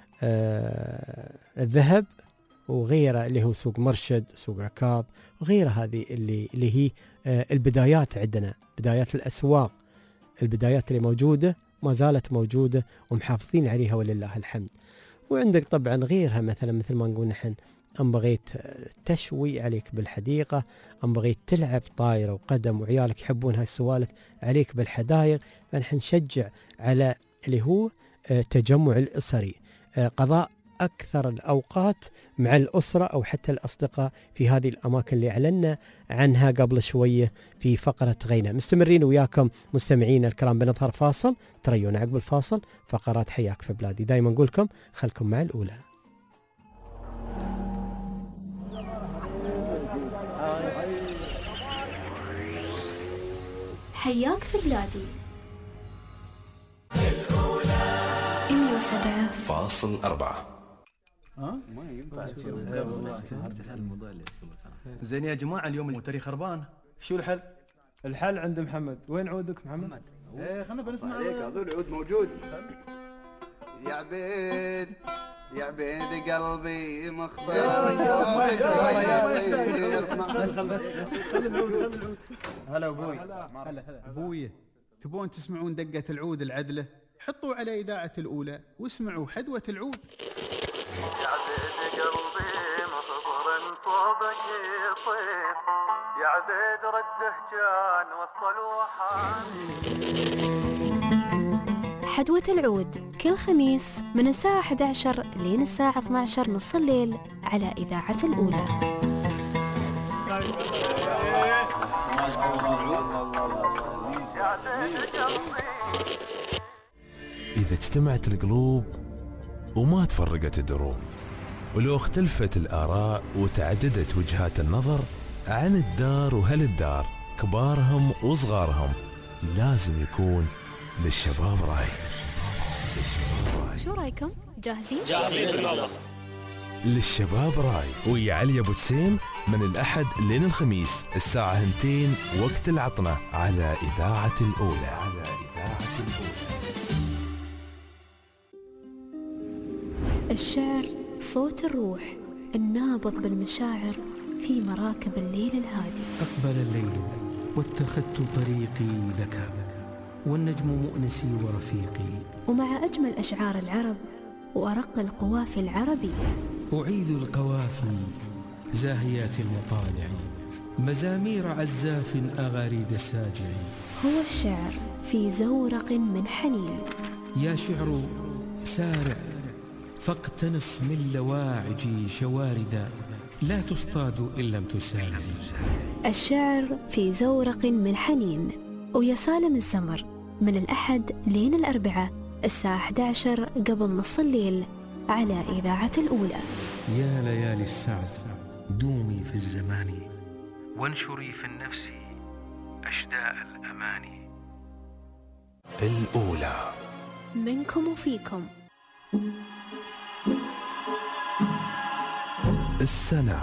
الذهب وغيره اللي هو سوق مرشد، سوق عكاظ وغيره. هذه اللي هي البدايات عندنا، بدايات الأسواق، البدايات اللي موجودة ما زالت موجودة ومحافظين عليها ولله الحمد. وعندك طبعا غيرها مثل ما نقول نحن، أم بغيت تشوي عليك بالحديقة، أم بغيت تلعب طايرة وقدم وعيالك يحبون هاي السوالف عليك بالحدائق. فنحن نشجع على اللي هو تجمع الأسري، قضاء أكثر الأوقات مع الأسرة أو حتى الأصدقاء في هذه الأماكن اللي أعلنا عنها قبل شوية في فقرة غينا. مستمرين وياكم مستمعين الكرام، بنظهر فاصل، تريون عقب الفاصل فقرات حياك في بلادي. دايما نقول لكم خلكم مع الأولى. حياك في بلادي 107.4. ما ينفع زين يا جماعة، اليوم الموتري خربان، شو الحل؟ الحل عند محمد. وين عودك محمد؟ ايه خلنا بنسمع عليك، هذول العود موجود. يا عبيد يا عبيد قلبي مختار. بس خل العود. هلا ابوي. ابوي تبون تسمعون دقة العود العدلة؟ حطوا على إذاعة الأولى واسمعوا حدوة العود. يا عبيد قلبي مصبر صوبك يصير، يا عبيد رده كان وصل وحان. حدوة العود كل خميس من الساعة 11 لين الساعة 12 نص الليل على إذاعة الأولى. إذا اجتمعت القلوب وما تفرقت الدروب، ولو اختلفت الآراء وتعددت وجهات النظر عن الدار وهالدار، كبارهم وصغارهم، لازم يكون للشباب رأي. شو رأيكم؟ جاهزين؟ جاهزين بالمرة. للشباب رأي ويا علي أبو جسيم من الأحد لين الخميس الساعة 2 وقت العطنة على إذاعة الأولى. الشعر صوت الروح النابض بالمشاعر في مراكب الليل الهادي. أقبل الليل واتخذت طريقي لك، والنجم مؤنسي ورفيقي. ومع أجمل أشعار العرب وأرق القوافي العربية، أعيذ القوافي زاهيات المطالع، مزامير عزاف أغاريد ساجع. هو الشعر في زورق من حنين. يا شعر سارع فاقتنص من لواعجي شواردا، لا تصطاد إن لم تسارع. الشعر في زورق من حنين ويا سالم الزمر من الأحد لين الأربعاء الساعة 11 قبل نص الليل على إذاعة الأولى. يا ليالي السعد دومي في الزمان، وانشري في النفس أشداء الأماني. الأولى منكم وفيكم. السنة.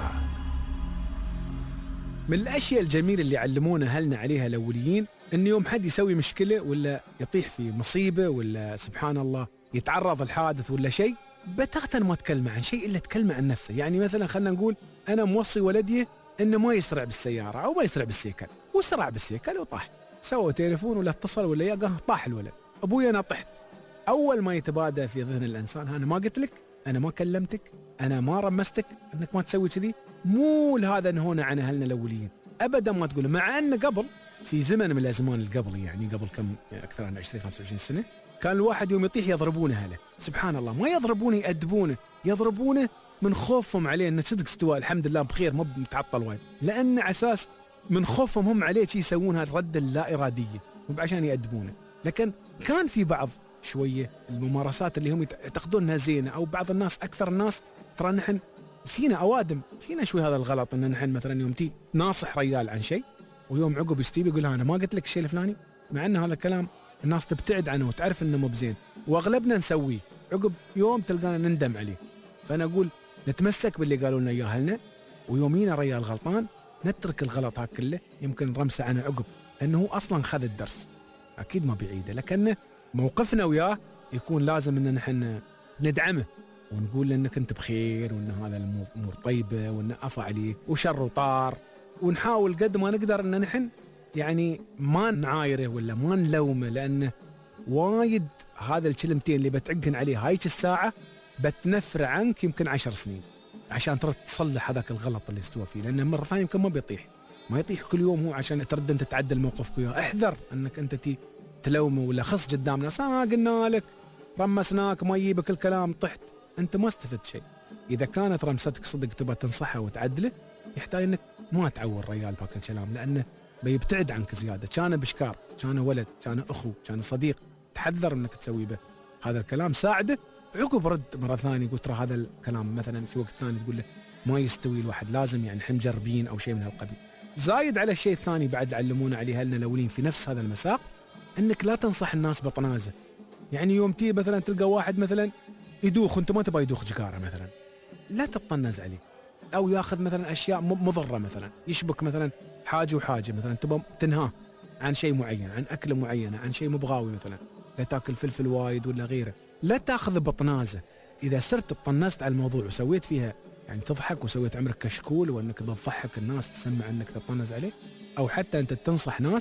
من الأشياء الجميلة اللي علمونا أهلنا عليها الأوليين إن يوم حد يسوي مشكلة ولا يطيح في مصيبة ولا سبحان الله يتعرض الحادث ولا شيء، بتاتا ما تكلم عن شيء إلا تكلم عن نفسه. يعني مثلا خلنا نقول أنا موصي ولدي إنه ما يسرع بالسيارة أو ما يسرع بالسيكل، وسرع بالسيكل وطاح، سوى تليفون ولا اتصل ولا يقه طاح الولد. أبوي أنا طحت. أول ما يتبادى في ذهن الإنسان أنا ما قلت لك، أنا ما كلمتك، أنا ما رمستك أنك ما تسوي كذي. مو هذا نهونا عن أهلنا الأوليين أبدا ما تقوله. مع أن قبل في زمن من الأزمان اللي قبل، يعني قبل كم أكثر من 20-25 سنة، كان الواحد يوم يطيح يضربونه أهله. سبحان الله، ما يضربونه يأدبونه، يضربونه من خوفهم عليه أنه صدق استوى الحمد لله بخير ما متعطل وايد، لأن أساس من خوفهم هم عليه شيء يسوون هالردة اللا إرادية وعشان يأدبونه. لكن كان في بعض شوية الممارسات اللي هم يعتقدونها زينة، أو بعض الناس أكثر الناس ترى نحن فينا أوادم، فينا شوي هذا الغلط، إن نحن مثلا يوم تي ناصح ريال عن شيء ويوم عقب يستيب يقول أنا ما قلت لك الشيء الفلاني، مع أن هذا الكلام الناس تبتعد عنه وتعرف إنه مو بزين، وأغلبنا نسويه، عقب يوم تلقانا نندم عليه. فأنا أقول نتمسك باللي قالوا لنا إياه أهلنا، ويومينا ريال غلطان نترك الغلط هاك كله، يمكن رمسه عنه عقب لأنه هو أصلا خذ الدرس أكيد ما بيعيده، لكن موقفنا وياه يكون لازم إن نحن ندعمه ونقول له إنك أنت بخير، وإن هذا الأمور طيبة، وإن عفا عليك وشر وطار، ونحاول قد ما نقدر إن نحن يعني ما نعايره ولا ما نلومه، لأنه وايد هذا الكلمتين اللي بتعقن عليه هايك الساعة بتنفر عنك يمكن 10 سنين عشان ترد تصلح هذاك الغلط اللي استوى فيه، لأنه مرة ثانية يمكن ما يطيح كل يوم هو عشان ترد أنت تعدل موقفك وياه. احذر أنك أنت تلومه ولا خص قدام ناس قلنا لك رمسناك ما يجيبك الكلام طحت، أنت ما استفدت شيء. إذا كانت رمستك صدق تبى تنصحه وتعدله، يحتاج أنك ما تعور ريال بهاك الكلام، لأنه بيبتعد عنك زيادة. كان بشكار، كان ولد، كان أخو، كان صديق، تحذر أنك تسوي به هذا الكلام، ساعده عقب رد مرة ثانية قلت ترى هذا الكلام مثلا في وقت ثاني تقول له ما يستوي الواحد، لازم يعني احنا مجربين أو شيء من هالقبيل. زايد على الشيء الثاني بعد علمونا عليه أهلنا الأولين في نفس هذا المساق، أنك لا تنصح الناس بطنازة. يعني يوم تي مثلا تلقى واحد مثلا يدوخ وانت ما تبغى يدوخ جكاره مثلا، لا تطنز عليه، او ياخذ مثلا اشياء مضره، مثلا يشبك مثلا حاجه وحاجه، مثلا تبغى تنهاه عن شيء معين، عن اكله معينه، عن شيء مبغاوي، مثلا لا تاكل فلفل وايد ولا غيره، لا تاخذ بطنازه. اذا صرت طنزت على الموضوع وسويت فيها يعني تضحك وسويت عمرك كشكول وانك بتضحك الناس تسمع انك تطنز عليه، او حتى انت تنصح ناس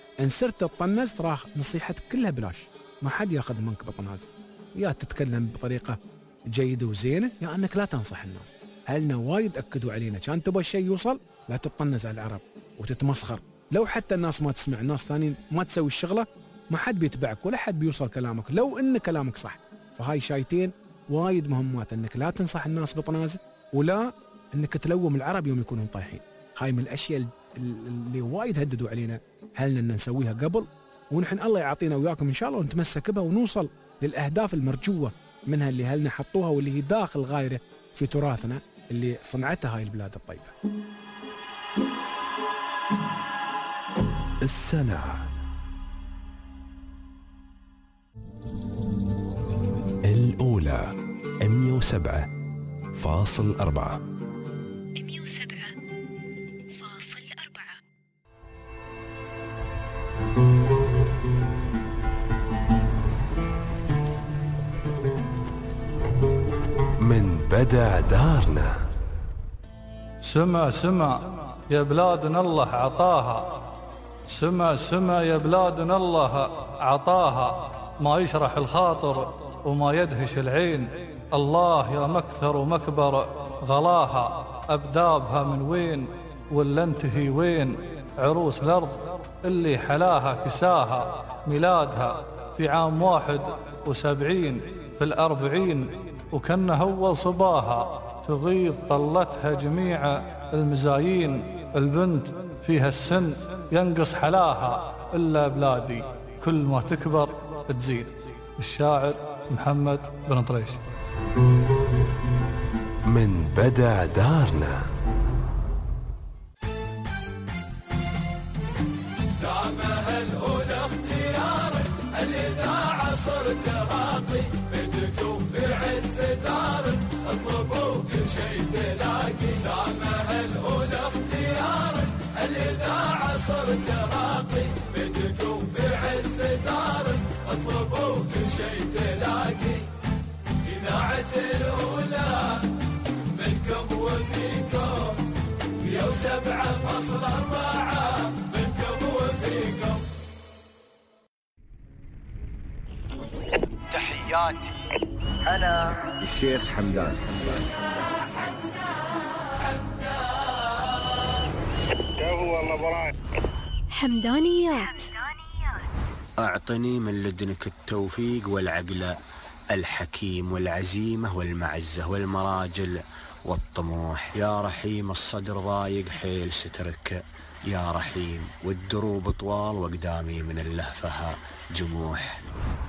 ان صرت تطنز ترى نصيحتك كلها بلاش، ما حد ياخذ منك بطناز، يا تتكلم بطريقه جيده وزينه يا انك لا تنصح الناس. اهلنا وايد اكدوا علينا كان تبغى الشيء يوصل لا تطنز على العرب وتتمسخر، لو حتى الناس ما تسمع، الناس ثانيين ما تسوي الشغله ما حد بيتبعك ولا حد بيوصل كلامك لو ان كلامك صح. فهاي شايتين وايد مهمات، انك لا تنصح الناس بطنازه ولا انك تلوم العرب يوم يكونون طايحين. هاي من الاشياء اللي وايد هددوا علينا هلنا ان نسويها قبل، ونحن الله يعطينا وياكم ان شاء الله ونتمسك بها ونوصل للاهداف المرجوه منها اللي هلنا حطوها واللي هي داخل غايره في تراثنا اللي صنعتها هاي البلاد الطيبه. السنة الأولى 107.4. من بدع دارنا. سما سما يا بلادنا الله عطاها، سما سما يا بلادنا الله عطاها، ما يشرح الخاطر وما يدهش العين، الله يا مكثر ومكبر غلاها، أبدابها من وين ولا انتهي وين، عروس الأرض اللي حلاها كساها، ميلادها في عام 71 في 40 وكان أول صباها، تغيظ طلتها جميع المزايين، البنت فيها السن ينقص حلاها، إلا بلادي كل ما تكبر تزيد. الشاعر محمد بن طريش. من بدع دارنا. دعمها الأولى اختيارك، الإذاعة صرت راقي، بدكم في عز دارك، اطلبوا كل شيء تلاقي. دعمها الأولى اختيارك، الإذاعة صرت راقي، بدكم في عز دارك، اطلبوا كل شيء تلاقي. إذاعة الأولى منكم وفيكم 107.4 منكم وفيكم. تحياتي أنا الشيخ حمدان. حمدانيات. أعطني من لدنك التوفيق والعقل الحكيم والعزيمة والمعزة والمراجل والطموح، يا رحيم الصدر ضايق حيل سترك يا رحيم، والدروب طوال وقدامي من اللهفة جموح.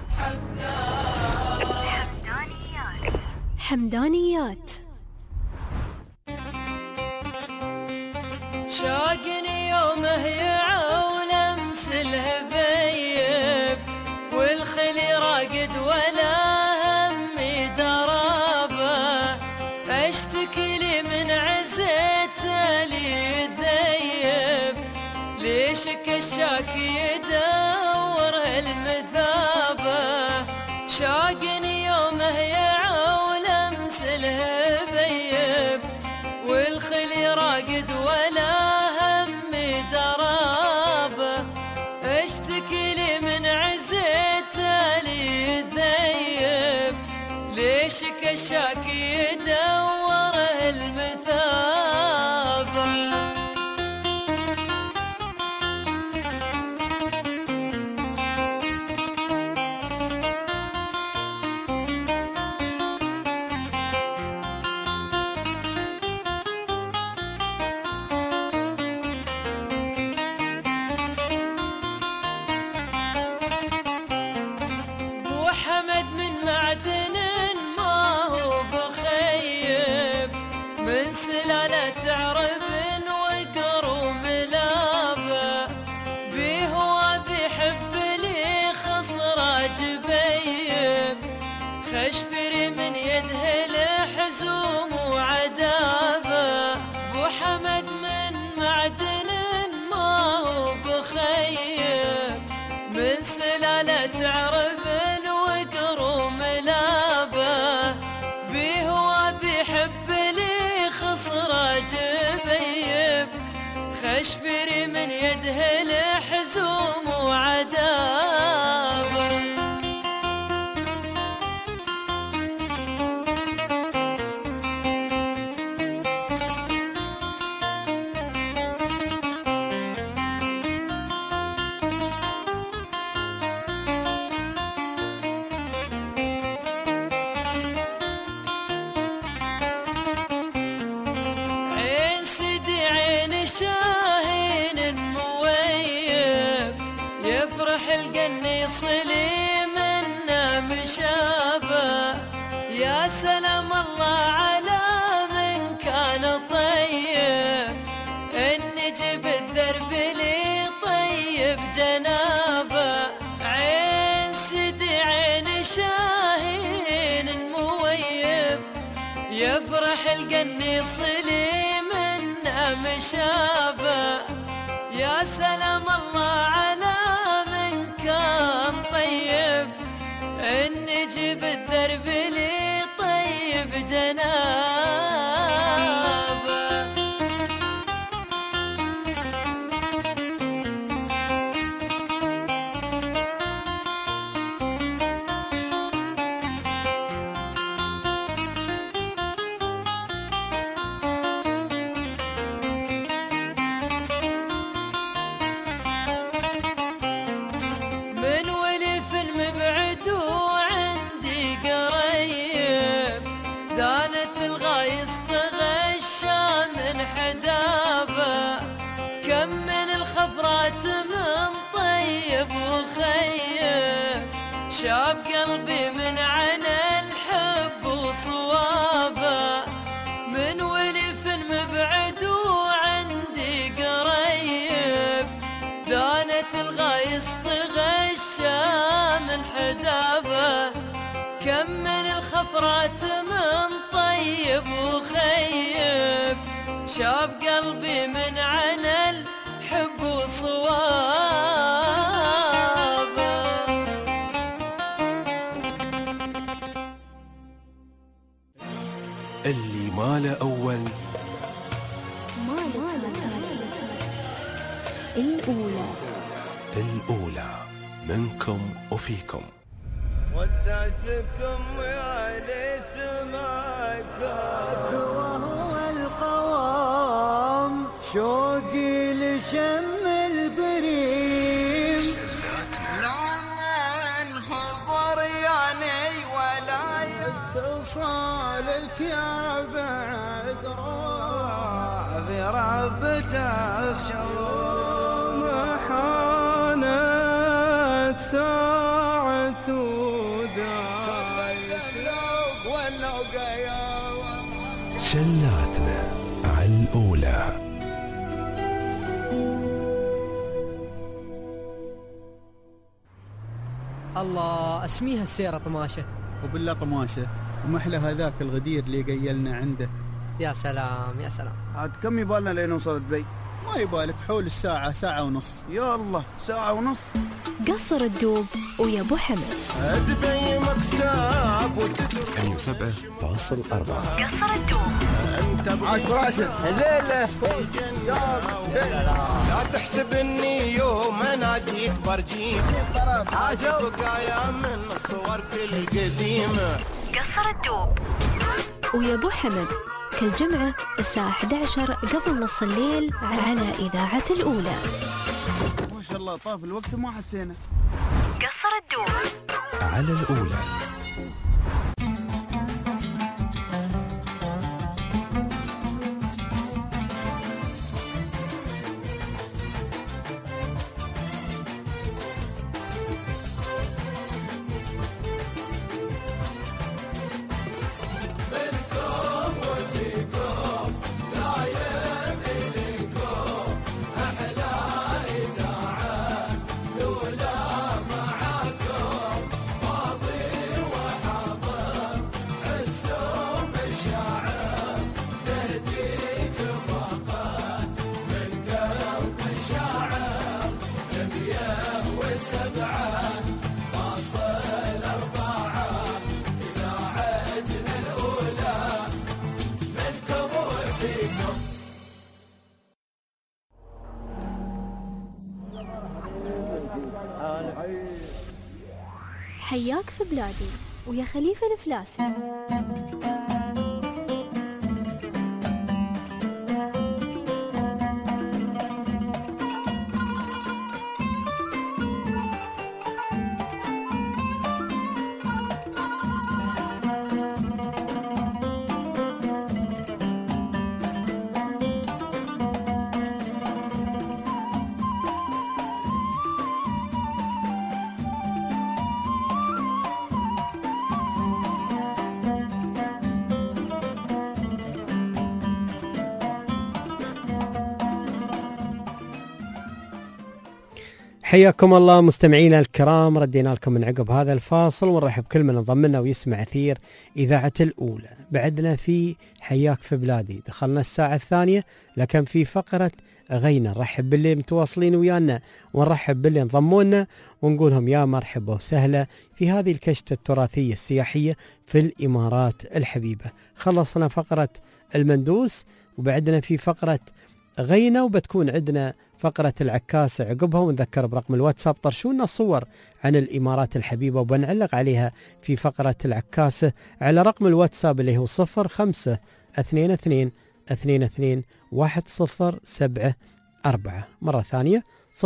حمدانيات. شاقني يومه يعول امس الهبيب، والخلي راقد ولا همي درابه، اشتكي لي من عزيته لي ذيب، ليش كشاك يدور المذابه. شاقني يومه يعول امس الهبيب، والخلي راقد ولا همي درابه، اشتكي لي من عزيته لي ذيب، ليش كشاك يدور المثابه. وحمد من معدن ما هو بخيب، من سلالة عرب وقر وملابة، بيه وبيحب لي خصرة جبيب، خشفري من يده الحزوم وعدابة. وحمد من معدن ما هو بخيب، من سلالة عرب وقر وملابة، بيه وبيحب لي خصرة جبيب، خشفري من يده الحزوم صلي منا مشابه. يا سلام الله على من كان طيب، النجب الدرب لي طيب جنابه. عين سدي عين شاهين مويب، يفرح القني صلي منا مشابه. يا سلام الله على من كان طيب، النجب الدرب لي طيب جنابه. شاب قلبي من عنا الحب وصوابه، من ولف مبعد وعندي قريب. دانت الغايص تغشى من حدابه، كم من الخفرات من طيب وخيب. شاب قلبي من عنا الحب وصوابه. اللي ما له أول ما له الأولى. الأولى منكم وفيكم. ودعتكم يا ليت ما كان وهو القوام، شوقي لشم البريم. لا انحضر يعني ولا يتصالك يا بعد روح في ربته بشوم. حانت ساعة شلاتنا على الأولى. الله اسميها السيرة طماشة. وبالله طماشة، ومحلى هذاك الغدير اللي قيلنا عنده. يا سلام يا سلام. عاد كم يبالنا لين نوصل دبي؟ ما يبالك حول الساعة، ساعة ونص. يا الله ساعة ونص. قصر الدوب ويا ابو حمد. دبي مكسب 107.4. قصر الدوب. عاش براشد الليلة. لا تحسب اني يوم اناديك برجيك، بقايا من الصور في القديمة. قصر الدوب ويا ابو حمد كل جمعة الساعة 11 قبل نص الليل على إذاعة الأولى. ما شاء الله طاف الوقت وما حسينا. قصر الدوب على الأولى. حياك في بلادي ويا خليفة الفلاسي. حياكم الله مستمعينا الكرام، ردينا لكم من عقب هذا الفاصل ونرحب كل من انضم لنا ويسمع أثير إذاعة الأولى. بعدنا في حياك في بلادي، دخلنا الساعة الثانية لكن في فقرة غينا نرحب باللي متواصلين ويانا ونرحب باللي انضمونا ونقولهم يا مرحبا وسهلا في هذه الكشتة التراثية السياحية في الإمارات الحبيبة. خلصنا فقرة المندوس وبعدنا في فقرة غينا، وبتكون عندنا فقرة العكاسة عقبها، ونذكر برقم الواتساب طرشونا الصور عن الإمارات الحبيبة وبنعلق عليها في فقرة العكاسة على رقم الواتساب اللي هو 0522221074. مرة ثانية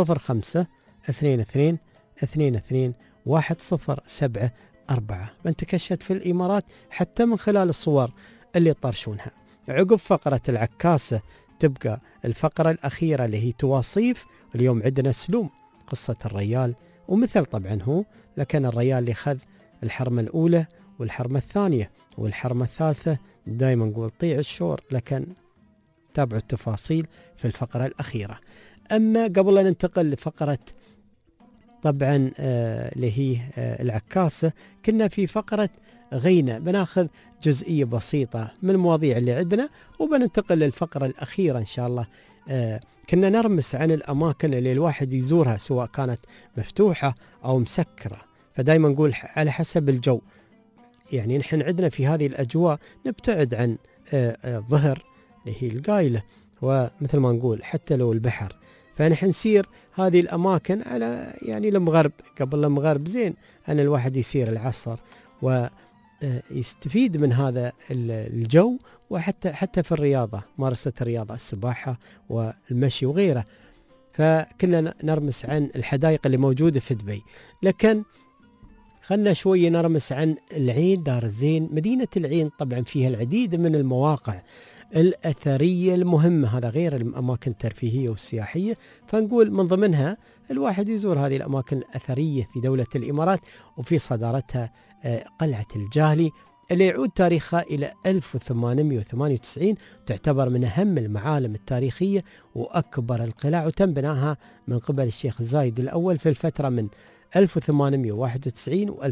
0522221074. بنتكشف في الإمارات حتى من خلال الصور اللي طرشونها. عقب فقرة العكاسة تبقى الفقرة الأخيرة اللي هي تواصيف. اليوم عندنا سلوم، قصة الريال، ومثل طبعا هو لكن الريال اللي خذ الحرمة الأولى والحرمة الثانية والحرمة الثالثة. دائما نقول طيع الشور، لكن تابعوا التفاصيل في الفقرة الأخيرة. أما قبل أن ننتقل لفقرة طبعا اللي هي العكاسة، كنا في فقرة غينا بناخذ جزئية بسيطة من المواضيع اللي عندنا وبننتقل للفقرة الأخيرة إن شاء الله. كنا نرمس عن الأماكن اللي الواحد يزورها سواء كانت مفتوحة أو مسكرة، فدايما نقول على حسب الجو. يعني نحن عندنا في هذه الأجواء نبتعد عن الظهر اللي هي القايلة، ومثل ما نقول حتى لو البحر، فنحن نسير هذه الأماكن على يعني المغرب. قبل المغرب زين أن الواحد يسير العصر ويستفيد من هذا الجو، وحتى في الرياضة، مارسة الرياضة، السباحة والمشي وغيره. فكنا نرمس عن الحدائق اللي موجودة في دبي، لكن خلنا شوية نرمس عن العين دار الزين. مدينة العين طبعا فيها العديد من المواقع الأثرية المهمة، هذا غير الأماكن الترفيهية والسياحية. فنقول من ضمنها الواحد يزور هذه الأماكن الأثرية في دولة الإمارات، وفي صدارتها قلعة الجاهلي اللي يعود تاريخها إلى 1898، تعتبر من أهم المعالم التاريخية وأكبر القلاع، وتم بناها من قبل الشيخ زايد الأول في الفترة من 1891 و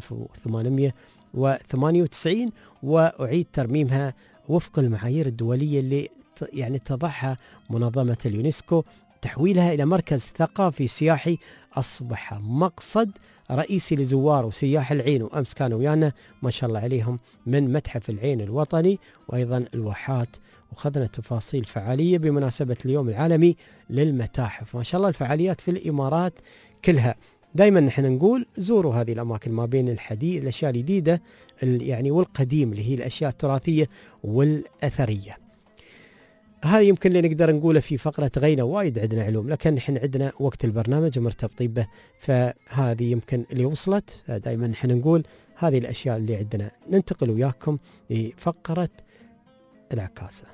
1898، وأعيد ترميمها وفق المعايير الدولية اللي يعني تضعها منظمة اليونسكو. تحويلها إلى مركز ثقافي سياحي أصبح مقصد رئيسي لزوار وسياح العين. وأمس كانوا ويانا ما شاء الله عليهم من متحف العين الوطني وأيضا الواحات، وخذنا تفاصيل فعالية بمناسبة اليوم العالمي للمتاحف. ما شاء الله الفعاليات في الإمارات كلها. دائما نحن نقول زوروا هذه الأماكن ما بين الأشياء الجديدة يعني والقديم اللي هي الأشياء التراثية والأثرية. هذا يمكن اللي نقدر نقوله في فقرة غينا. وايد عندنا علوم لكن نحن عندنا وقت البرنامج مرتبطين به، فهذه يمكن اللي وصلت. دائما نحن نقول هذه الأشياء اللي عندنا. ننتقل وياكم لفقرة العكاسة.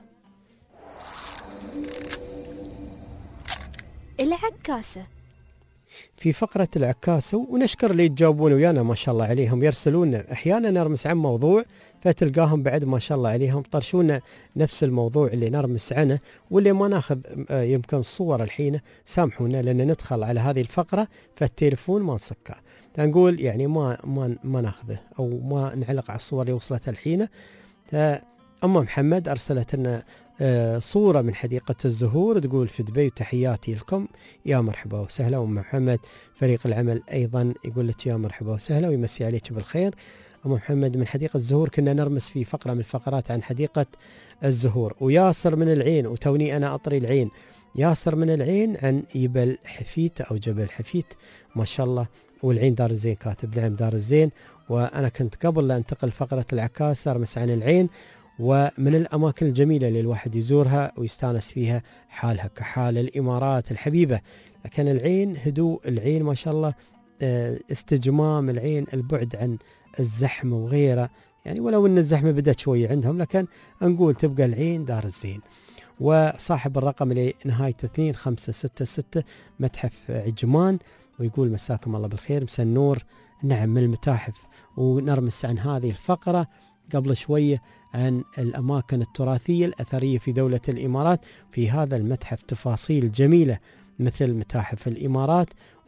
العكاسة. في فقرة العكاسة، ونشكر اللي يتجاوبون ويانا ما شاء الله عليهم، يرسلون أحيانا نرمس عن موضوع فتلقاهم بعد ما شاء الله عليهم طرشونا نفس الموضوع اللي نرمس عنه، واللي ما ناخذ يمكن صور الحين سامحونا لأن ندخل على هذه الفقرة فالتليفون ما نسكه، نقول يعني ما ناخذه أو ما نعلق على الصور اللي وصلت الحين. أم محمد أرسلت لنا صورة من حديقة الزهور، تقول في دبي وتحياتي لكم يا مرحبا وسهلا. أم محمد فريق العمل أيضا يقول لك يا مرحبا وسهلا ويمسي عليك بالخير. أم محمد من حديقة الزهور كنا نرمس في فقرة من الفقرات عن حديقة الزهور. وياسر من العين، وتوني أنا أطري العين، ياسر من العين عن جبل حفيت أو جبل حفيت ما شاء الله. والعين دار الزين كاتب نعم دار الزين. وأنا كنت قبل لا أنتقل فقرة العكاس أرمس عن العين، ومن الأماكن الجميلة اللي الواحد يزورها ويستانس فيها حالها كحال الإمارات الحبيبة. لكن العين هدوء العين ما شاء الله، استجمام العين، البعد عن الزحمة وغيره، يعني ولو أن الزحمة بدأت شوية عندهم لكن نقول تبقى العين دار الزين. وصاحب الرقم اللي نهايته 2566 متحف عجمان، ويقول مساكم الله بالخير مساء النور. نعم من المتاحف، ونرمس عن هذه الفقرة قبل شوية عن الأماكن التراثية الأثرية في دولة الإمارات. في هذا المتحف تفاصيل جميلة مثل متاحف الإمارات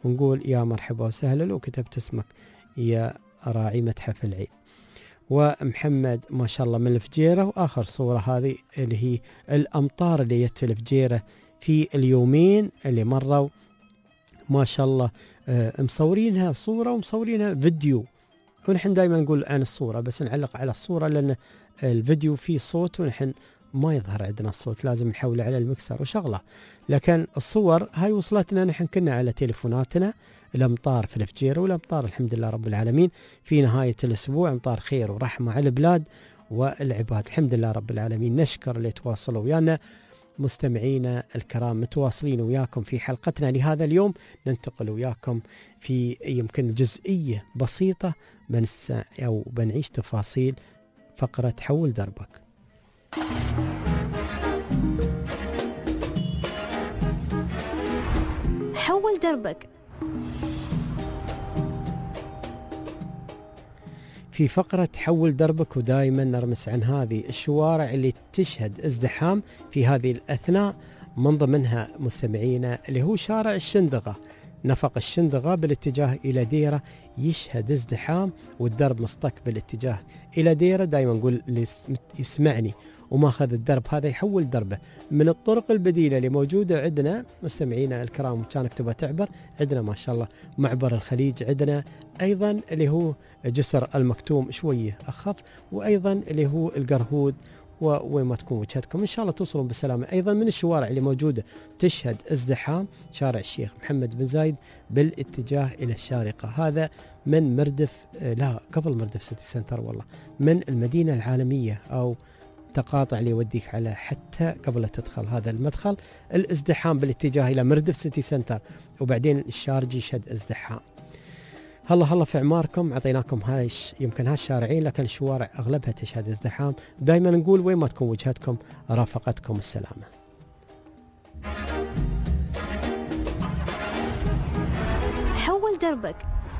ونقول يا مرحبا وسهلا، لو كتبت اسمك يا راعي متحف العيد. ومحمد ما شاء الله من الفجيرة، وآخر صورة هذه اللي هي الأمطار اللي جت في الفجيرة في اليومين اللي مروا، ما شاء الله مصورينها صورة ومصورينها فيديو. ونحن دائما نقول عن الصورة بس نعلق على الصورة، لأن الفيديو فيه صوت ونحن ما يظهر عندنا الصوت، لازم نحوله على المكسر وشغله. لكن الصور هاي وصلتنا، نحن كنا على تليفوناتنا الأمطار في الفجيرة، والأمطار الحمد لله رب العالمين في نهاية الأسبوع أمطار خير ورحمة على البلاد والعباد، الحمد لله رب العالمين. نشكر اللي تواصلوا ويانا مستمعينا الكرام، متواصلين وياكم في حلقتنا لهذا اليوم. ننتقل وياكم في يمكن جزئية بسيطة أو بنعيش تفاصيل فقرة حول دربك. حول دربك. في فقرة حول دربك ودائما نرمس عن هذه الشوارع اللي تشهد ازدحام في هذه الأثناء، من ضمنها مستمعينا اللي هو شارع الشندقة، نفق الشندقة بالاتجاه إلى ديرة يشهد ازدحام، والدرب مستقبل اتجاه إلى ديرة. دائما نقول اللي يسمعني وما أخذ الدرب هذا يحول دربه. من الطرق البديلة اللي موجودة عندنا مستمعينا الكرام، كانك تبغى تعبر، عندنا ما شاء الله معبر الخليج، عندنا أيضا اللي هو جسر المكتوم شوية أخف، وأيضا اللي هو القرهود. وين ما تكون وجهتكم إن شاء الله توصلون بالسلامة. أيضا من الشوارع اللي موجودة تشهد ازدحام شارع الشيخ محمد بن زايد بالاتجاه إلى الشارقة، هذا من مردف لا قبل مردف سيتي سنتر، والله من المدينة العالمية أو تقاطع اللي يوديك على حتى قبل لا تدخل هذا المدخل، الازدحام بالاتجاه إلى مردف سيتي سنتر، وبعدين الشارجي يشهد ازدحام. هلا في اعماركم، اعطيناكم هاي يمكن هالشارعين، لكن الشوارع اغلبها تشهد ازدحام. دائما نقول وين ما تكون وجهتكم رافقتكم السلامه. حول دربك.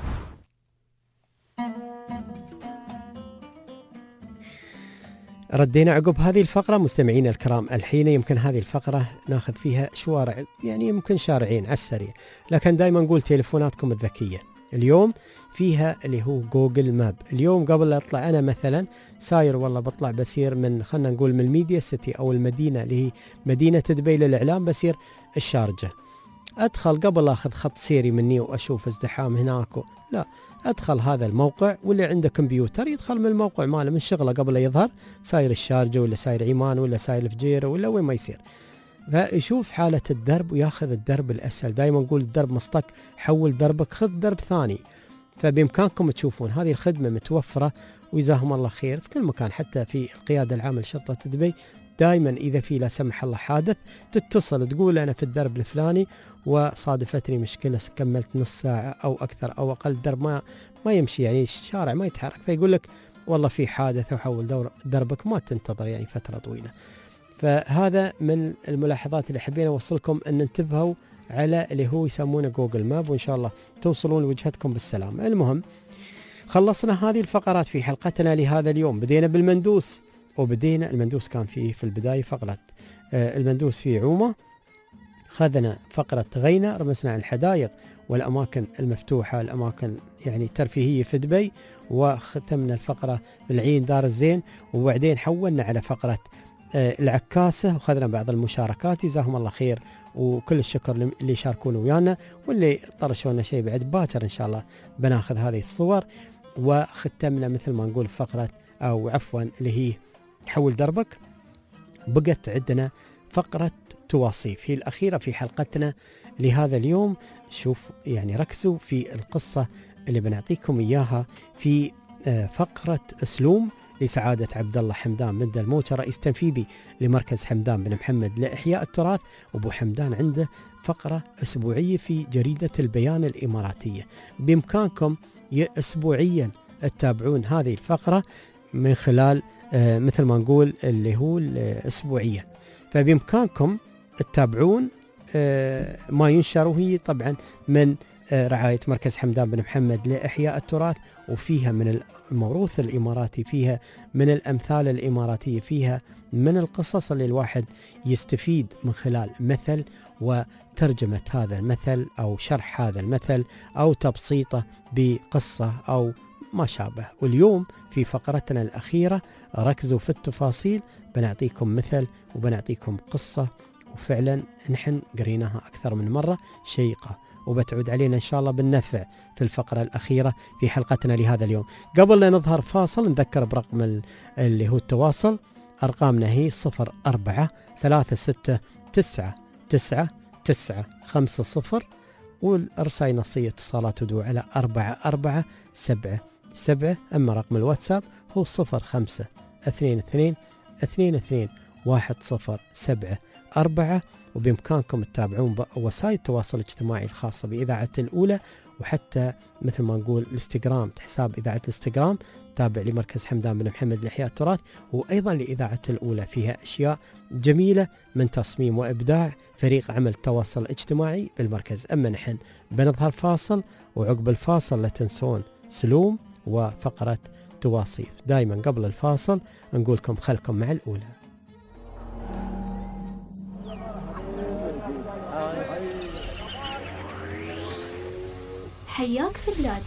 ردينا عقب هذه الفقرة مستمعين الكرام. الحين يمكن هذه الفقرة ناخذ فيها شوارع، يعني يمكن شارعين على السريع، لكن دائما نقول تليفوناتكم الذكية اليوم فيها اللي هو جوجل ماب. اليوم قبل لا اطلع انا مثلا ساير، والله بطلع بسير من خلنا نقول من الميديا سيتي او المدينة اللي هي مدينة دبي للاعلام، بسير الشارجة، ادخل قبل اخذ خط سيري مني واشوف ازدحام هناك لا، ادخل هذا الموقع، واللي عنده كمبيوتر يدخل من الموقع ماله من شغله قبل لا يظهر ساير الشارجة ولا ساير عمان ولا ساير الفجيرة ولا وين ما يصير، فيشوف حالة الدرب وياخذ الدرب الأسهل. دائما نقول الدرب مصطك، حول دربك خذ درب ثاني. فبإمكانكم تشوفون هذه الخدمة متوفرة وجزاهم الله خير في كل مكان، حتى في القيادة العامة لشرطة دبي. دائما إذا في لا سمح الله حادث تتصل تقول أنا في الدرب الفلاني وصادفتني مشكلة، كملت نص ساعة أو أكثر أو أقل، درب ما يمشي، يعني الشارع ما يتحرك، فيقول لك والله في حادث وحول دربك، ما تنتظر يعني فترة طويلة. فهذا من الملاحظات اللي حبينا نوصلكم أن انتبهوا على اللي هو يسمونه جوجل ماب، وإن شاء الله توصلون لوجهتكم بالسلامة. المهم خلصنا هذه الفقرات في حلقتنا لهذا اليوم. بدينا بالمندوس، وبدينا المندوس كان فيه في البداية فقرة المندوس في عومة، خذنا فقرة غينة، رمسنا عن الحدائق والأماكن المفتوحة، الأماكن يعني ترفيهية في دبي، وختمنا الفقرة بالعين دار الزين، وبعدين حولنا على فقرة العكاسة وخذنا بعض المشاركات، جزاهم الله خير وكل الشكر اللي يشاركون ويانا، واللي طرشونا شيء بعد باكر إن شاء الله بناخذ هذه الصور. وختمنا مثل ما نقول فقرة أو عفوا اللي هي حول دربك. بقت عندنا فقرة تواصيف هي الأخيرة في حلقتنا لهذا اليوم. شوف يعني ركزوا في القصة اللي بنعطيكم إياها في فقرة أسلوم لسعادة عبد الله حمدان بن دلموشة، رئيس تنفيذي لمركز حمدان بن محمد لإحياء التراث. أبو حمدان عنده فقرة أسبوعية في جريدة البيان الإماراتية، بإمكانكم أسبوعيا تتابعون هذه الفقرة من خلال مثل ما نقول اللي هو أسبوعيا، فبإمكانكم تتابعون ما ينشر، وهي طبعا من برعاية مركز حمدان بن محمد لإحياء التراث، وفيها من الموروث الإماراتي، فيها من الأمثال الإماراتية، فيها من القصص اللي الواحد يستفيد من خلال مثل وترجمة هذا المثل أو شرح هذا المثل أو تبسيطه بقصة أو ما شابه. واليوم في فقرتنا الأخيرة ركزوا في التفاصيل، بنعطيكم مثل وبنعطيكم قصة، وفعلا نحن قريناها أكثر من مرة، شيقة وبتعود علينا إن شاء الله بالنفع في الفقرة الأخيرة في حلقتنا لهذا اليوم. قبل لا نظهر فاصل نذكر برقم اللي هو التواصل، أرقامنا هي 0436999950، والرسائل نصية اتصالات ودعوة على 4477. أما رقم الواتساب هو 0522221074، وبإمكانكم تتابعون وسائل التواصل الاجتماعي الخاصة بإذاعة الأولى، وحتى مثل ما نقول الانستغرام، حساب إذاعة الانستغرام تابع لمركز حمدان بن محمد لإحياء التراث، وأيضا لإذاعة الأولى فيها أشياء جميلة من تصميم وإبداع فريق عمل التواصل الاجتماعي بالمركز. أما نحن بنظهر فاصل، وعقب الفاصل لا تنسون سلوم وفقرة تواصيف. دائما قبل الفاصل نقولكم خلكم مع الأولى. حياك في بلادي.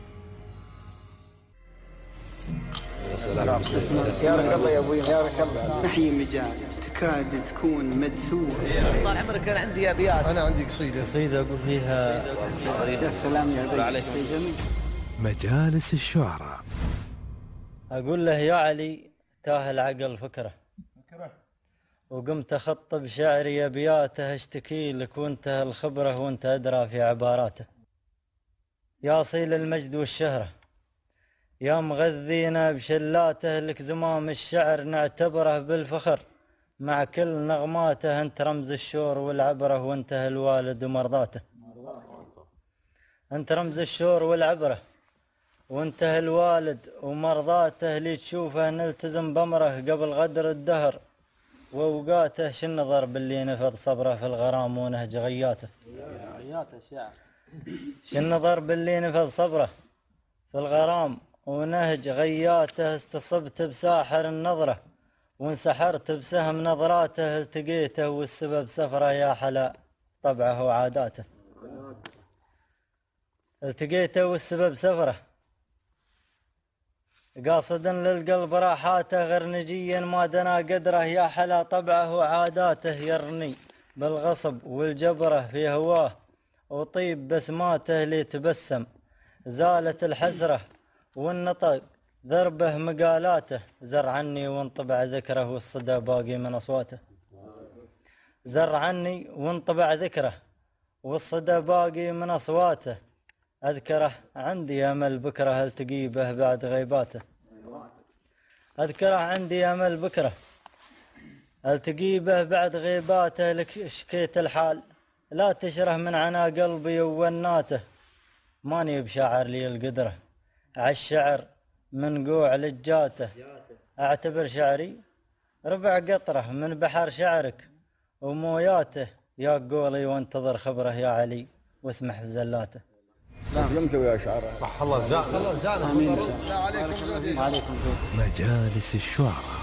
يا رك الله يا ابوي، يا رك الله. نحيي مجالس تكاد تكون مدسوه. طال عمرك انا عندي ابيات. انا عندي قصيده اقول فيها يا سلام يا ذي. مجالس الشعراء. اقول له يا علي تاه العقل فكره وقمت اخطب شعري ابياته، اشتكي لك وانتهى الخبره وانت ادرى في عباراته. يا صيل المجد والشهره يا مغذينا بشلاته، لك زمام الشعر نعتبره بالفخر مع كل نغماته. انت رمز الشور والعبره وانتهى الوالد ومرضاته. انت رمز الشور والعبره وانتهى الوالد ومرضاته، لي تشوفه نلتزم بمره قبل غدر الدهر واوقاته. شنظر باللي نفض صبره في الغرام ونهج غياته. شنظر باللي نفض صبره في الغرام ونهج غياته. استصبت بساحر النظرة وانسحرت بسهم نظراته، التقيته والسبب سفره يا حلا طبعه وعاداته. التقيته والسبب سفره قاصدا للقلب راحاته، غرنجيا ما دنا قدره يا حلا طبعه وعاداته. يرني بالغصب والجبره في هواه وطيب بسماته، لي تبسم زالت الحسره والنطق ذربه مقالاته. زر عني وانطبع ذكره والصدى باقي من أصواته. زر عني وانطبع ذكره والصدى باقي من أصواته. أذكره عندي أمل بكره التقي به بعد غيباته. أذكره عندي أمل بكره التقي به بعد غيباته. لك شكيت الحال لا تشره من عنا قلبي ووناته. ماني بشاعر لي القدره عالشعر من قوع لجاته. اعتبر شعري ربع قطره من بحر شعرك وموياته. يا قولي وانتظر خبره يا علي واسمح بزلاته. يمتوي يا شعراء. صح الله جزانا. امين. لا عليكم زودين. عليكم زودين. مجالس الشعراء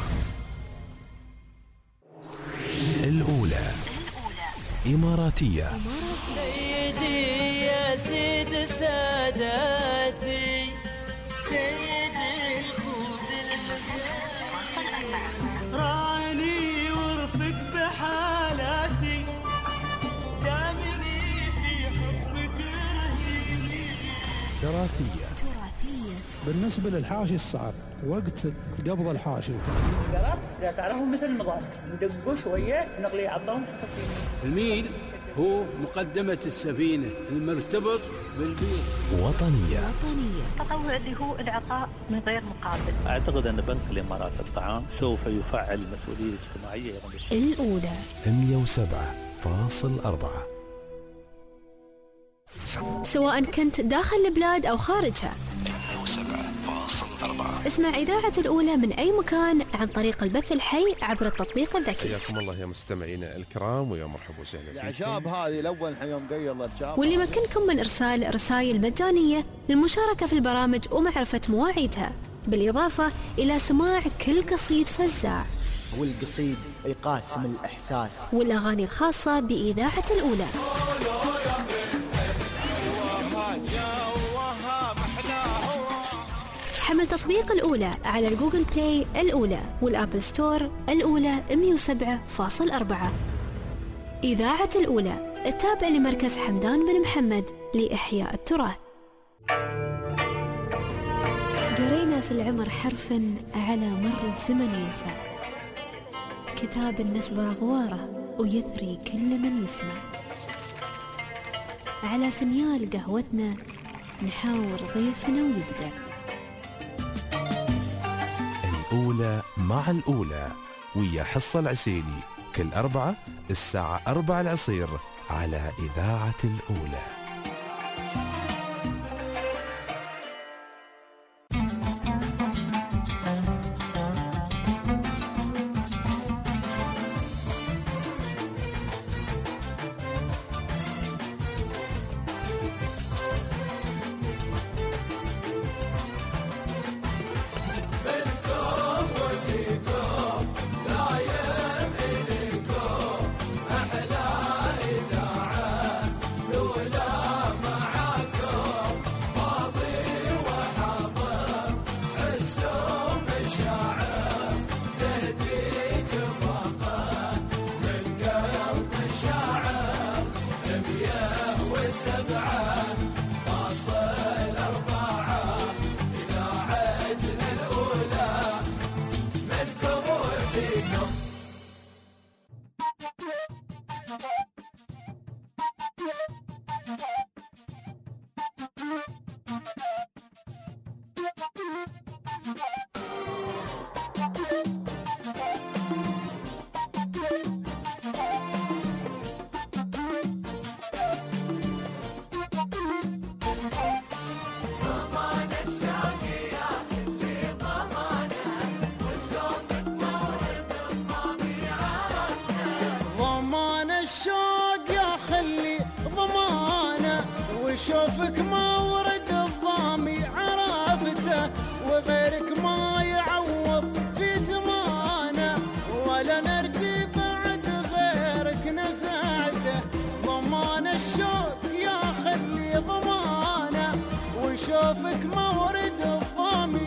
الأولى إماراتية. سيدي يا سيد ساداتي، سيدي الخود المزاج، راعني وارفق بحالاتي، دامني في حبك رهيني. تراثية. بالنسبة للحاشي الصعب وقت قبض الحاشي قرأت لا تعرفهم مثل النظام ندقوا شوية نقلي عطهم. الميل هو مقدمة السفينة المرتبط بالبيت. وطنية. التطوع اللي هو العطاء من غير مقابل. أعتقد أن بنك الإمارات الطعام سوف يفعل المسؤولية الاجتماعية الأولى 107.4. سواء كنت داخل البلاد أو خارجها. 107.4. 4. اسمع إذاعة الأولى من أي مكان عن طريق البث الحي عبر التطبيق الذكي. حياكم الله يا مستمعينا الكرام ويا مرحبا وسهلا. الأعشاب هذه الأول يوم قيض الأعشاب. واللي يمكنكم من إرسال رسائل مجانية للمشاركة في البرامج ومعرفة مواعيدها، بالإضافة إلى سماع كل قصيد فزاع والقصيد يقاسم الإحساس والأغاني الخاصة بإذاعة الأولى. حمل تطبيق الأولى على الجوجل بلاي الأولى والأبل ستور الأولى 107.4. إذاعة الأولى التابع لمركز حمدان بن محمد لإحياء التراث. قرينا في العمر حرفا على مر الزمن ينفع، كتاب النسبة أغواره ويثري كل من يسمع. على فنيال قهوتنا نحاور ضيفنا ويبدع. الأولى مع الأولى ويا حصة العسيلي كل 4 الساعة 4 العصير على إذاعة الأولى. شوفك ما ورد الضامي عرفته وغيرك ما يعوض في زمانه ولا نرجي بعد غيرك نفعته. ضمان الشوق يا خلي ضمانه وشوفك ما ورد الضامي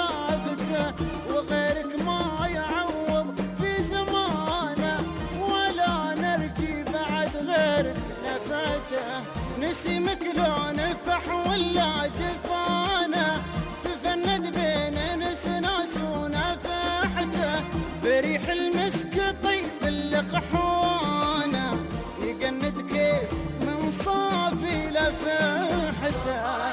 عرفته وغيرك ما يعوض في زمانه ولا نرجي بعد غيرك نفعته. نسيمك لو نفح ولا جفانه تفند بين ناس ونفحته بريح المسك طيب اللقحوانه يقند كيف من صافي لفحته.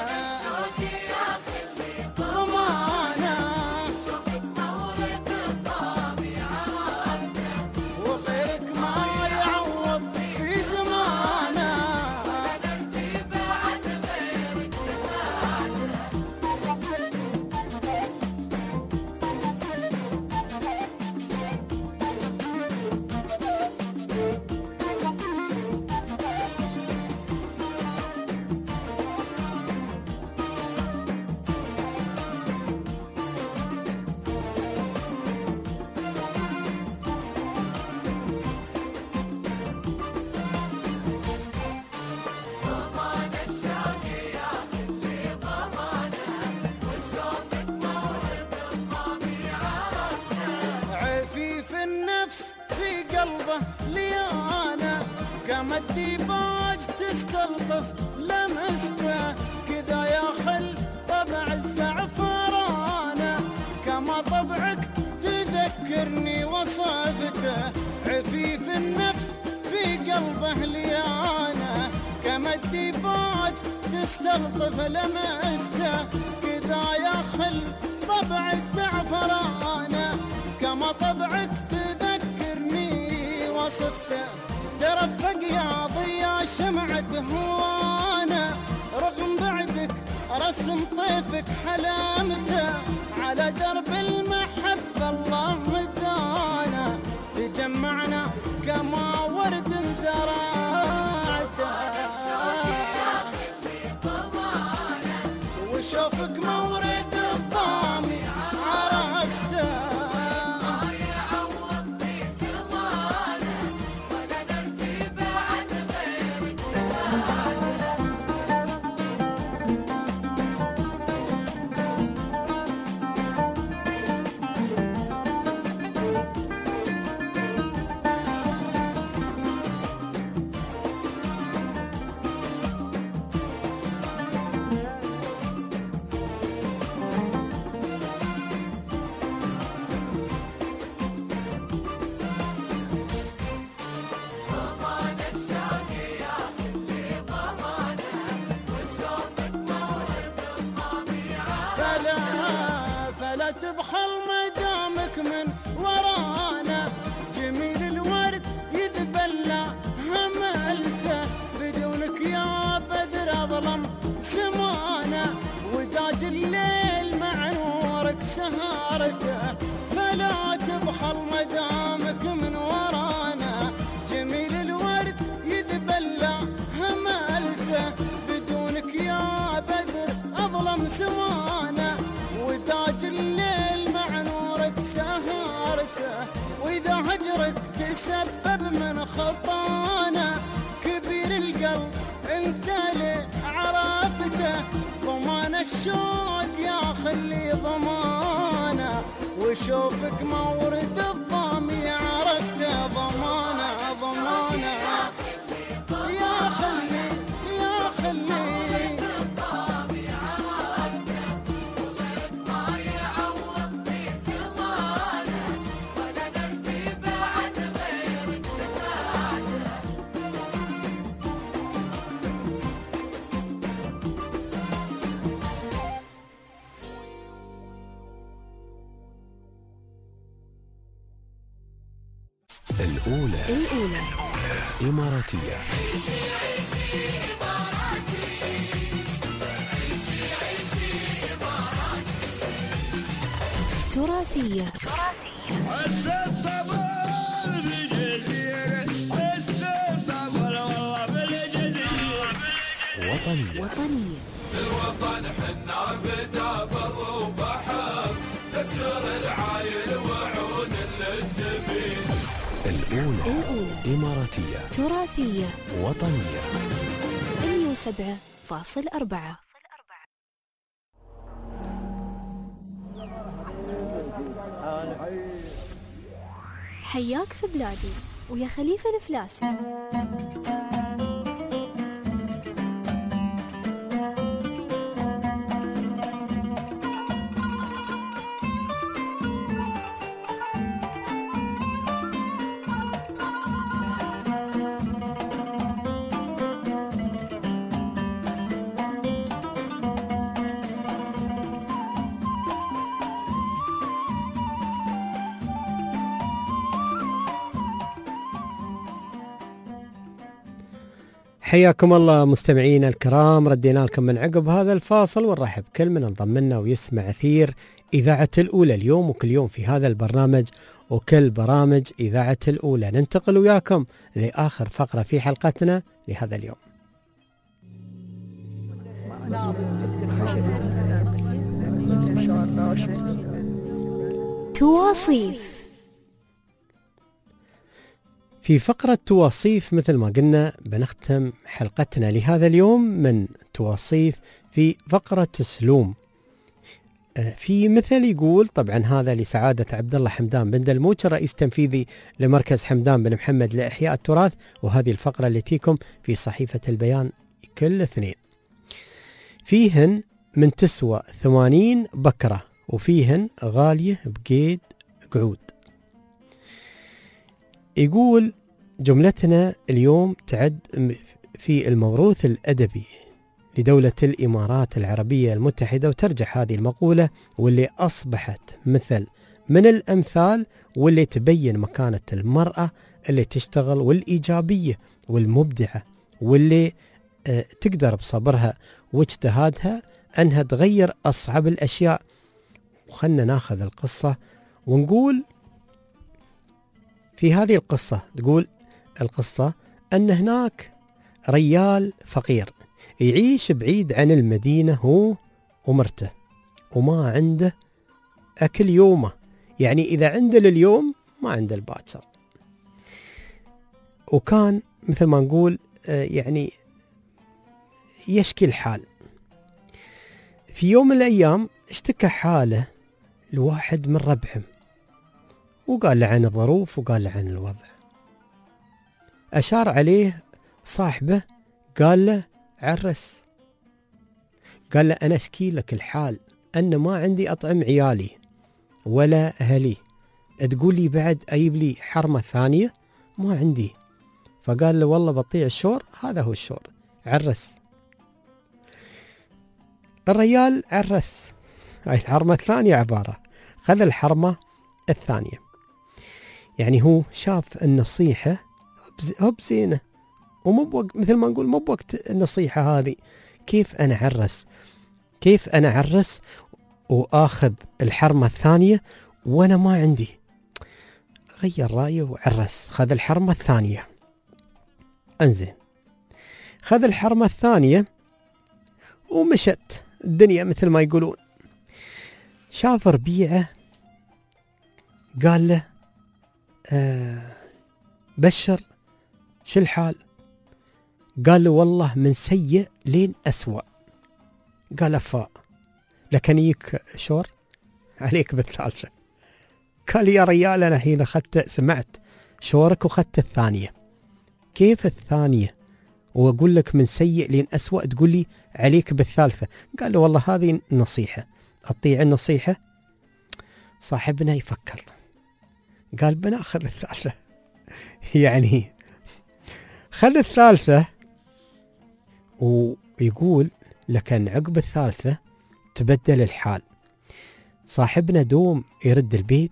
ليانا كما الديباج تستلطف لمسته كذا يا خل طبع الزعفرانه كما طبعك تذكرني وصفته. عفيف النفس في قلبه ليانا كما الديباج تستلطف لمسته كذا يا خل طبع الزعفرانه كما طبعك وصفته. ترفق يا ضيا شمعة هوانا رغم بعدك رسم طيفك حلامته على درب المحبة الله هدانا تجمعنا كما ورد زرعته وشوفك مورد الضامي عرفته فلا تبخل مدامك من ورانا جميل الورد يذبلى هملته بدونك يا بدر أظلم سمانا وداج الليل مع نورك سهرته فلا تبخل مدامك من ورانا جميل الورد يذبلى هملته بدونك يا بدر أظلم سمانا وداج الليل مع نورك سهرته وإذا هجرك تسبب من خطانا كبير القلب انت اللي عرفته ضمان الشوق يا خلي ضمانه وشوفك مورد الضامي عرفته ضمانه ضمانه يا خلي يا خلي الأولى إماراتية. تراثية. عز الطبل في الجزيرة عز الطبل والله في الجزيرة. وطنية. الوطن حنا فدا بر وبحر نكسر العايل وعون للزبين. الأولى إماراتية تراثية وطنية 107.4. حياك في بلادي ويا خليفة الفلاسي. حياكم الله مستمعينا الكرام، ردينا لكم من عقب هذا الفاصل ونرحب كل من انضم لنا ويسمع أثير إذاعة الأولى اليوم وكل يوم في هذا البرنامج وكل برامج إذاعة الأولى. ننتقل وياكم لآخر فقرة في حلقتنا لهذا اليوم. تواصيف. في فقرة تواصيف مثل ما قلنا بنختم حلقتنا لهذا اليوم من تواصيف في فقرة سلوم. في مثل يقول، طبعا هذا لسعادة عبد الله حمدان بن دلموش الرئيس التنفيذي لمركز حمدان بن محمد لإحياء التراث، وهذه الفقرة اللي تيكم في صحيفة البيان كل اثنين. فيهن من تسوى 80 بكرة وفيهن غالية بقيد قعود. يقول جملتنا اليوم تعد في الموروث الأدبي لدولة الإمارات العربية المتحدة، وترجح هذه المقولة واللي أصبحت مثل من الأمثال واللي تبين مكانة المرأة اللي تشتغل والإيجابية والمبدعة واللي تقدر بصبرها واجتهادها أنها تغير أصعب الأشياء وخلنا ناخذ القصة ونقول في هذه القصة، تقول القصة أن هناك ريال فقير يعيش بعيد عن المدينة هو ومرته، وما عنده أكل يومه، يعني إذا عنده لليوم ما عنده الباكر. وكان مثل ما نقول يعني يشكي الحال. في يوم من الأيام اشتكى حاله لواحد من ربعهم، وقال له عن الظروف وقال له عن الوضع. أشار عليه صاحبه قال له عرس، قال له أنا أشكي لك الحال أن ما عندي أطعم عيالي ولا أهلي، تقول لي بعد أجيب لي حرمة ثانية؟ ما عندي. فقال له والله بطيع الشور، هذا هو الشور، عرس. الرجال عرس، هاي الحرمة الثانية عبارة، خذ الحرمة الثانية. يعني هو شاف النصيحة بزينة، ومو بوقت مثل ما نقول مو بوقت النصيحة هذه. كيف أنا عرس؟ كيف أنا عرس وآخذ الحرمة الثانية وأنا ما عندي؟ غير رأيه وعرس، خذ الحرمة الثانية. انزين، خذ الحرمة الثانية ومشت الدنيا مثل ما يقولون. شاف ربيعه قال له بشر شو الحال؟ قال له والله من سيء لين أسوأ. قال أفا لكن يك شور عليك بالثالثة. قال يا ريال أنا حين سمعت شورك وخدت الثانية، كيف الثانية وأقول لك من سيء لين أسوأ تقول لي عليك بالثالثة؟ قال له والله هذه نصيحة، أطيع النصيحة؟ صاحبنا يفكر، قال بناخذ الثالثة. يعني خذ الثالثة، ويقول لكن عقب الثالثة تبدل الحال. صاحبنا دوم يرد البيت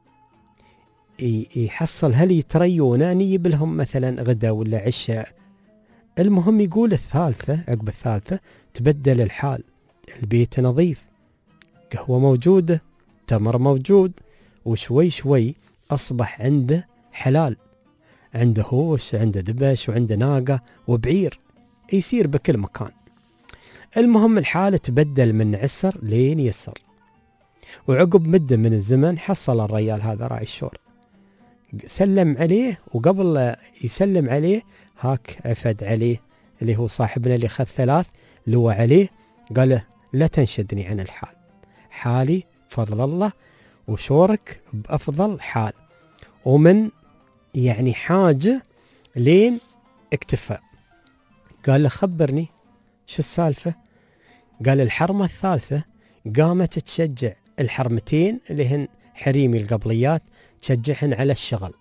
يحصل هل يتريون أن يجيب لهم مثلا غدا ولا عشاء. المهم يقول الثالثة، عقب الثالثة تبدل الحال، البيت نظيف، قهوة موجودة، تمر موجود، وشوي شوي أصبح عنده حلال، عنده هوش، عنده دبش، وعنده ناقة وبعير، يصير بكل مكان. المهم الحالة تبدل من عسر لين يسر. وعقب مدة من الزمن حصل الرجال هذا راعي الشور، سلم عليه، وقبل لا يسلم عليه هاك عفد عليه اللي هو صاحبنا اللي خذ ثلاث، لوى عليه قال له لا تنشدني عن الحال، حالي فضل الله وشورك بأفضل حال، ومن يعني حاجة لين اكتفى. قال له خبرني شو السالفة؟ قال الحرمة الثالثة قامت تشجع الحرمتين اللي هن حريمي القبليات، تشجعهن على الشغل،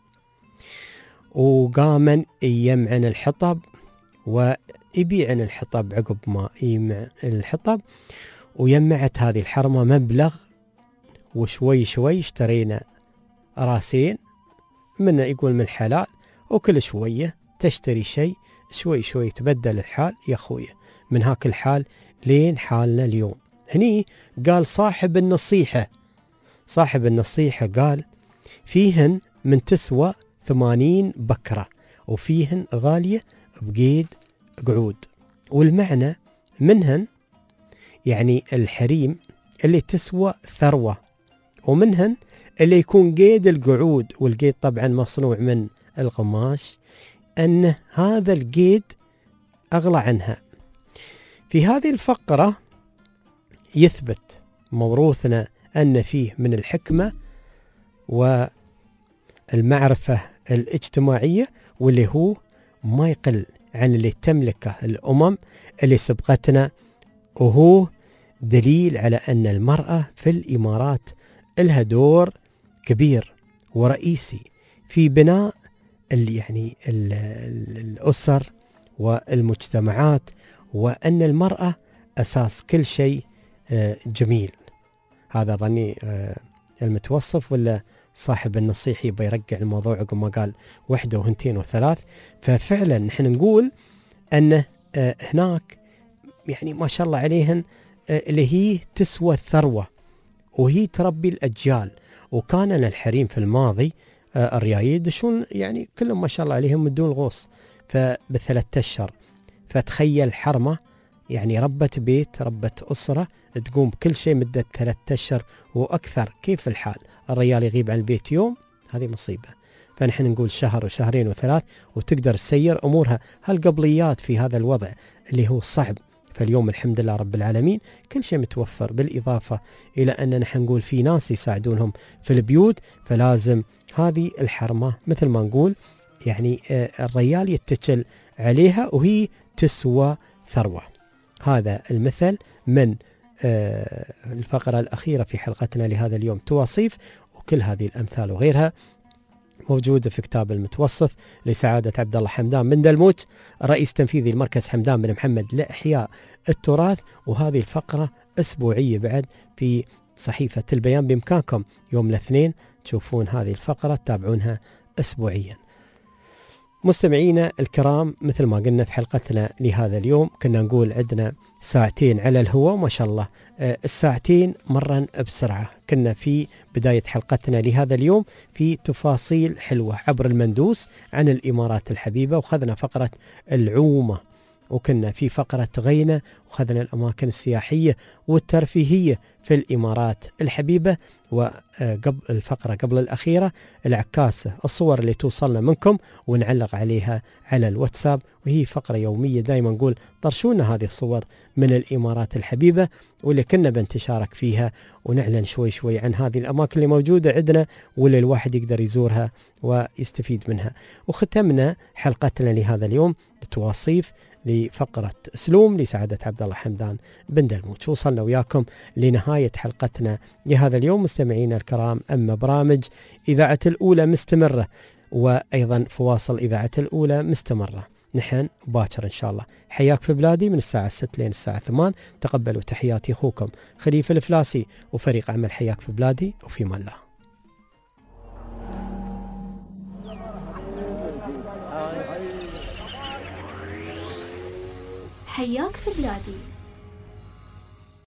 وقامن يجمعن الحطب ويبيعن الحطب. عقب ما يجمع الحطب ويمعت هذه الحرمة مبلغ، وشوي شوي اشترينا راسين من يقول من الحلال، وكل شوية تشتري شيء، شوي شوي تبدل الحال يا خويا، من هاك الحال لين حالنا اليوم. هني قال صاحب النصيحة قال فيهن من تسوى 80 بكرة، وفيهن غالية بقيد قعود. والمعنى منهن يعني الحريم اللي تسوى ثروة، ومنهن اللي يكون قيد القعود، والقيد طبعا مصنوع من القماش، أن هذا القيد أغلى عنها. في هذه الفقرة يثبت موروثنا أن فيه من الحكمة والمعرفة الاجتماعية، واللي هو ما يقل عن اللي تملكه الأمم اللي سبقتنا، وهو دليل على أن المرأة في الإمارات لها دور كبير ورئيسي في بناء يعني الأسر والمجتمعات، وأن المرأة أساس كل شيء جميل. هذا ظني المتوصف ولا صاحب النصيحة يبي يرجع الموضوع عقب ما قال وحدة وهنتين وثلاث. ففعلا نحن نقول أن هناك يعني ما شاء الله عليهن اللي هي تسوى الثروة، وهي تربي الأجيال. وكان أنا الحريم في الماضي الرياية يدشون يعني كلهم ما شاء الله عليهم بدون غوص فب3 أشهر. فتخيل حرمة يعني ربة بيت ربة أسرة تقوم بكل شيء مدة 3 أشهر وأكثر. كيف الحال؟ الرجال يغيب عن البيت يوم، هذه مصيبة. فنحن نقول شهر وشهرين و3 وتقدر تسير أمورها. هالقبليات في هذا الوضع اللي هو صعب، فاليوم الحمد لله رب العالمين كل شيء متوفر، بالإضافة إلى أن نحن نقول في ناس يساعدونهم في البيوت. فلازم هذه الحرمة مثل ما نقول يعني الرجال يتكل عليها وهي تسوى ثروة. هذا المثل من الفقرة الأخيرة في حلقتنا لهذا اليوم، تواصيف. وكل هذه الأمثال وغيرها موجودة في كتاب المتوصف لسعادة عبد الله حمدان بن دلموت، رئيس تنفيذي المركز حمدان بن محمد لإحياء التراث. وهذه الفقرة أسبوعية بعد في صحيفة البيان، بإمكانكم يوم الاثنين تشوفون هذه الفقرة، تتابعونها أسبوعيا. مستمعينا الكرام، مثل ما قلنا في حلقتنا لهذا اليوم كنا نقول عندنا ساعتين على الهواء، ما شاء الله الساعتين مرن بسرعة. كنا في بداية حلقتنا لهذا اليوم في تفاصيل حلوة عبر المندوس عن الإمارات الحبيبة، وخذنا فقرة العومة، وكنا في فقرة غينة وخذنا الأماكن السياحية والترفيهية في الإمارات الحبيبة. وقبل الفقرة قبل الأخيرة العكاسة، الصور اللي توصلنا منكم ونعلق عليها على الواتساب، وهي فقرة يومية دائما نقول طرشونا هذه الصور من الإمارات الحبيبة واللي كنا بنتشارك فيها ونعلن شوي شوي عن هذه الأماكن اللي موجودة عندنا واللي الواحد يقدر يزورها ويستفيد منها. وختمنا حلقتنا لهذا اليوم بتواصيف لفقرة سلوم لسعادة عبد الله حمدان بن دلموت. وصلنا وياكم لنهاية حلقتنا لهذا اليوم مستمعينا الكرام. أما برامج إذاعة الأولى مستمرة، وأيضا فواصل إذاعة الأولى مستمرة. نحن باكر إن شاء الله. حياك في بلادي من الساعة 6 لين الساعة 8. تقبلوا تحياتي أخوكم خليفة الفلاسي وفريق عمل حياك في بلادي، وفي مان الله. حياك في بلادي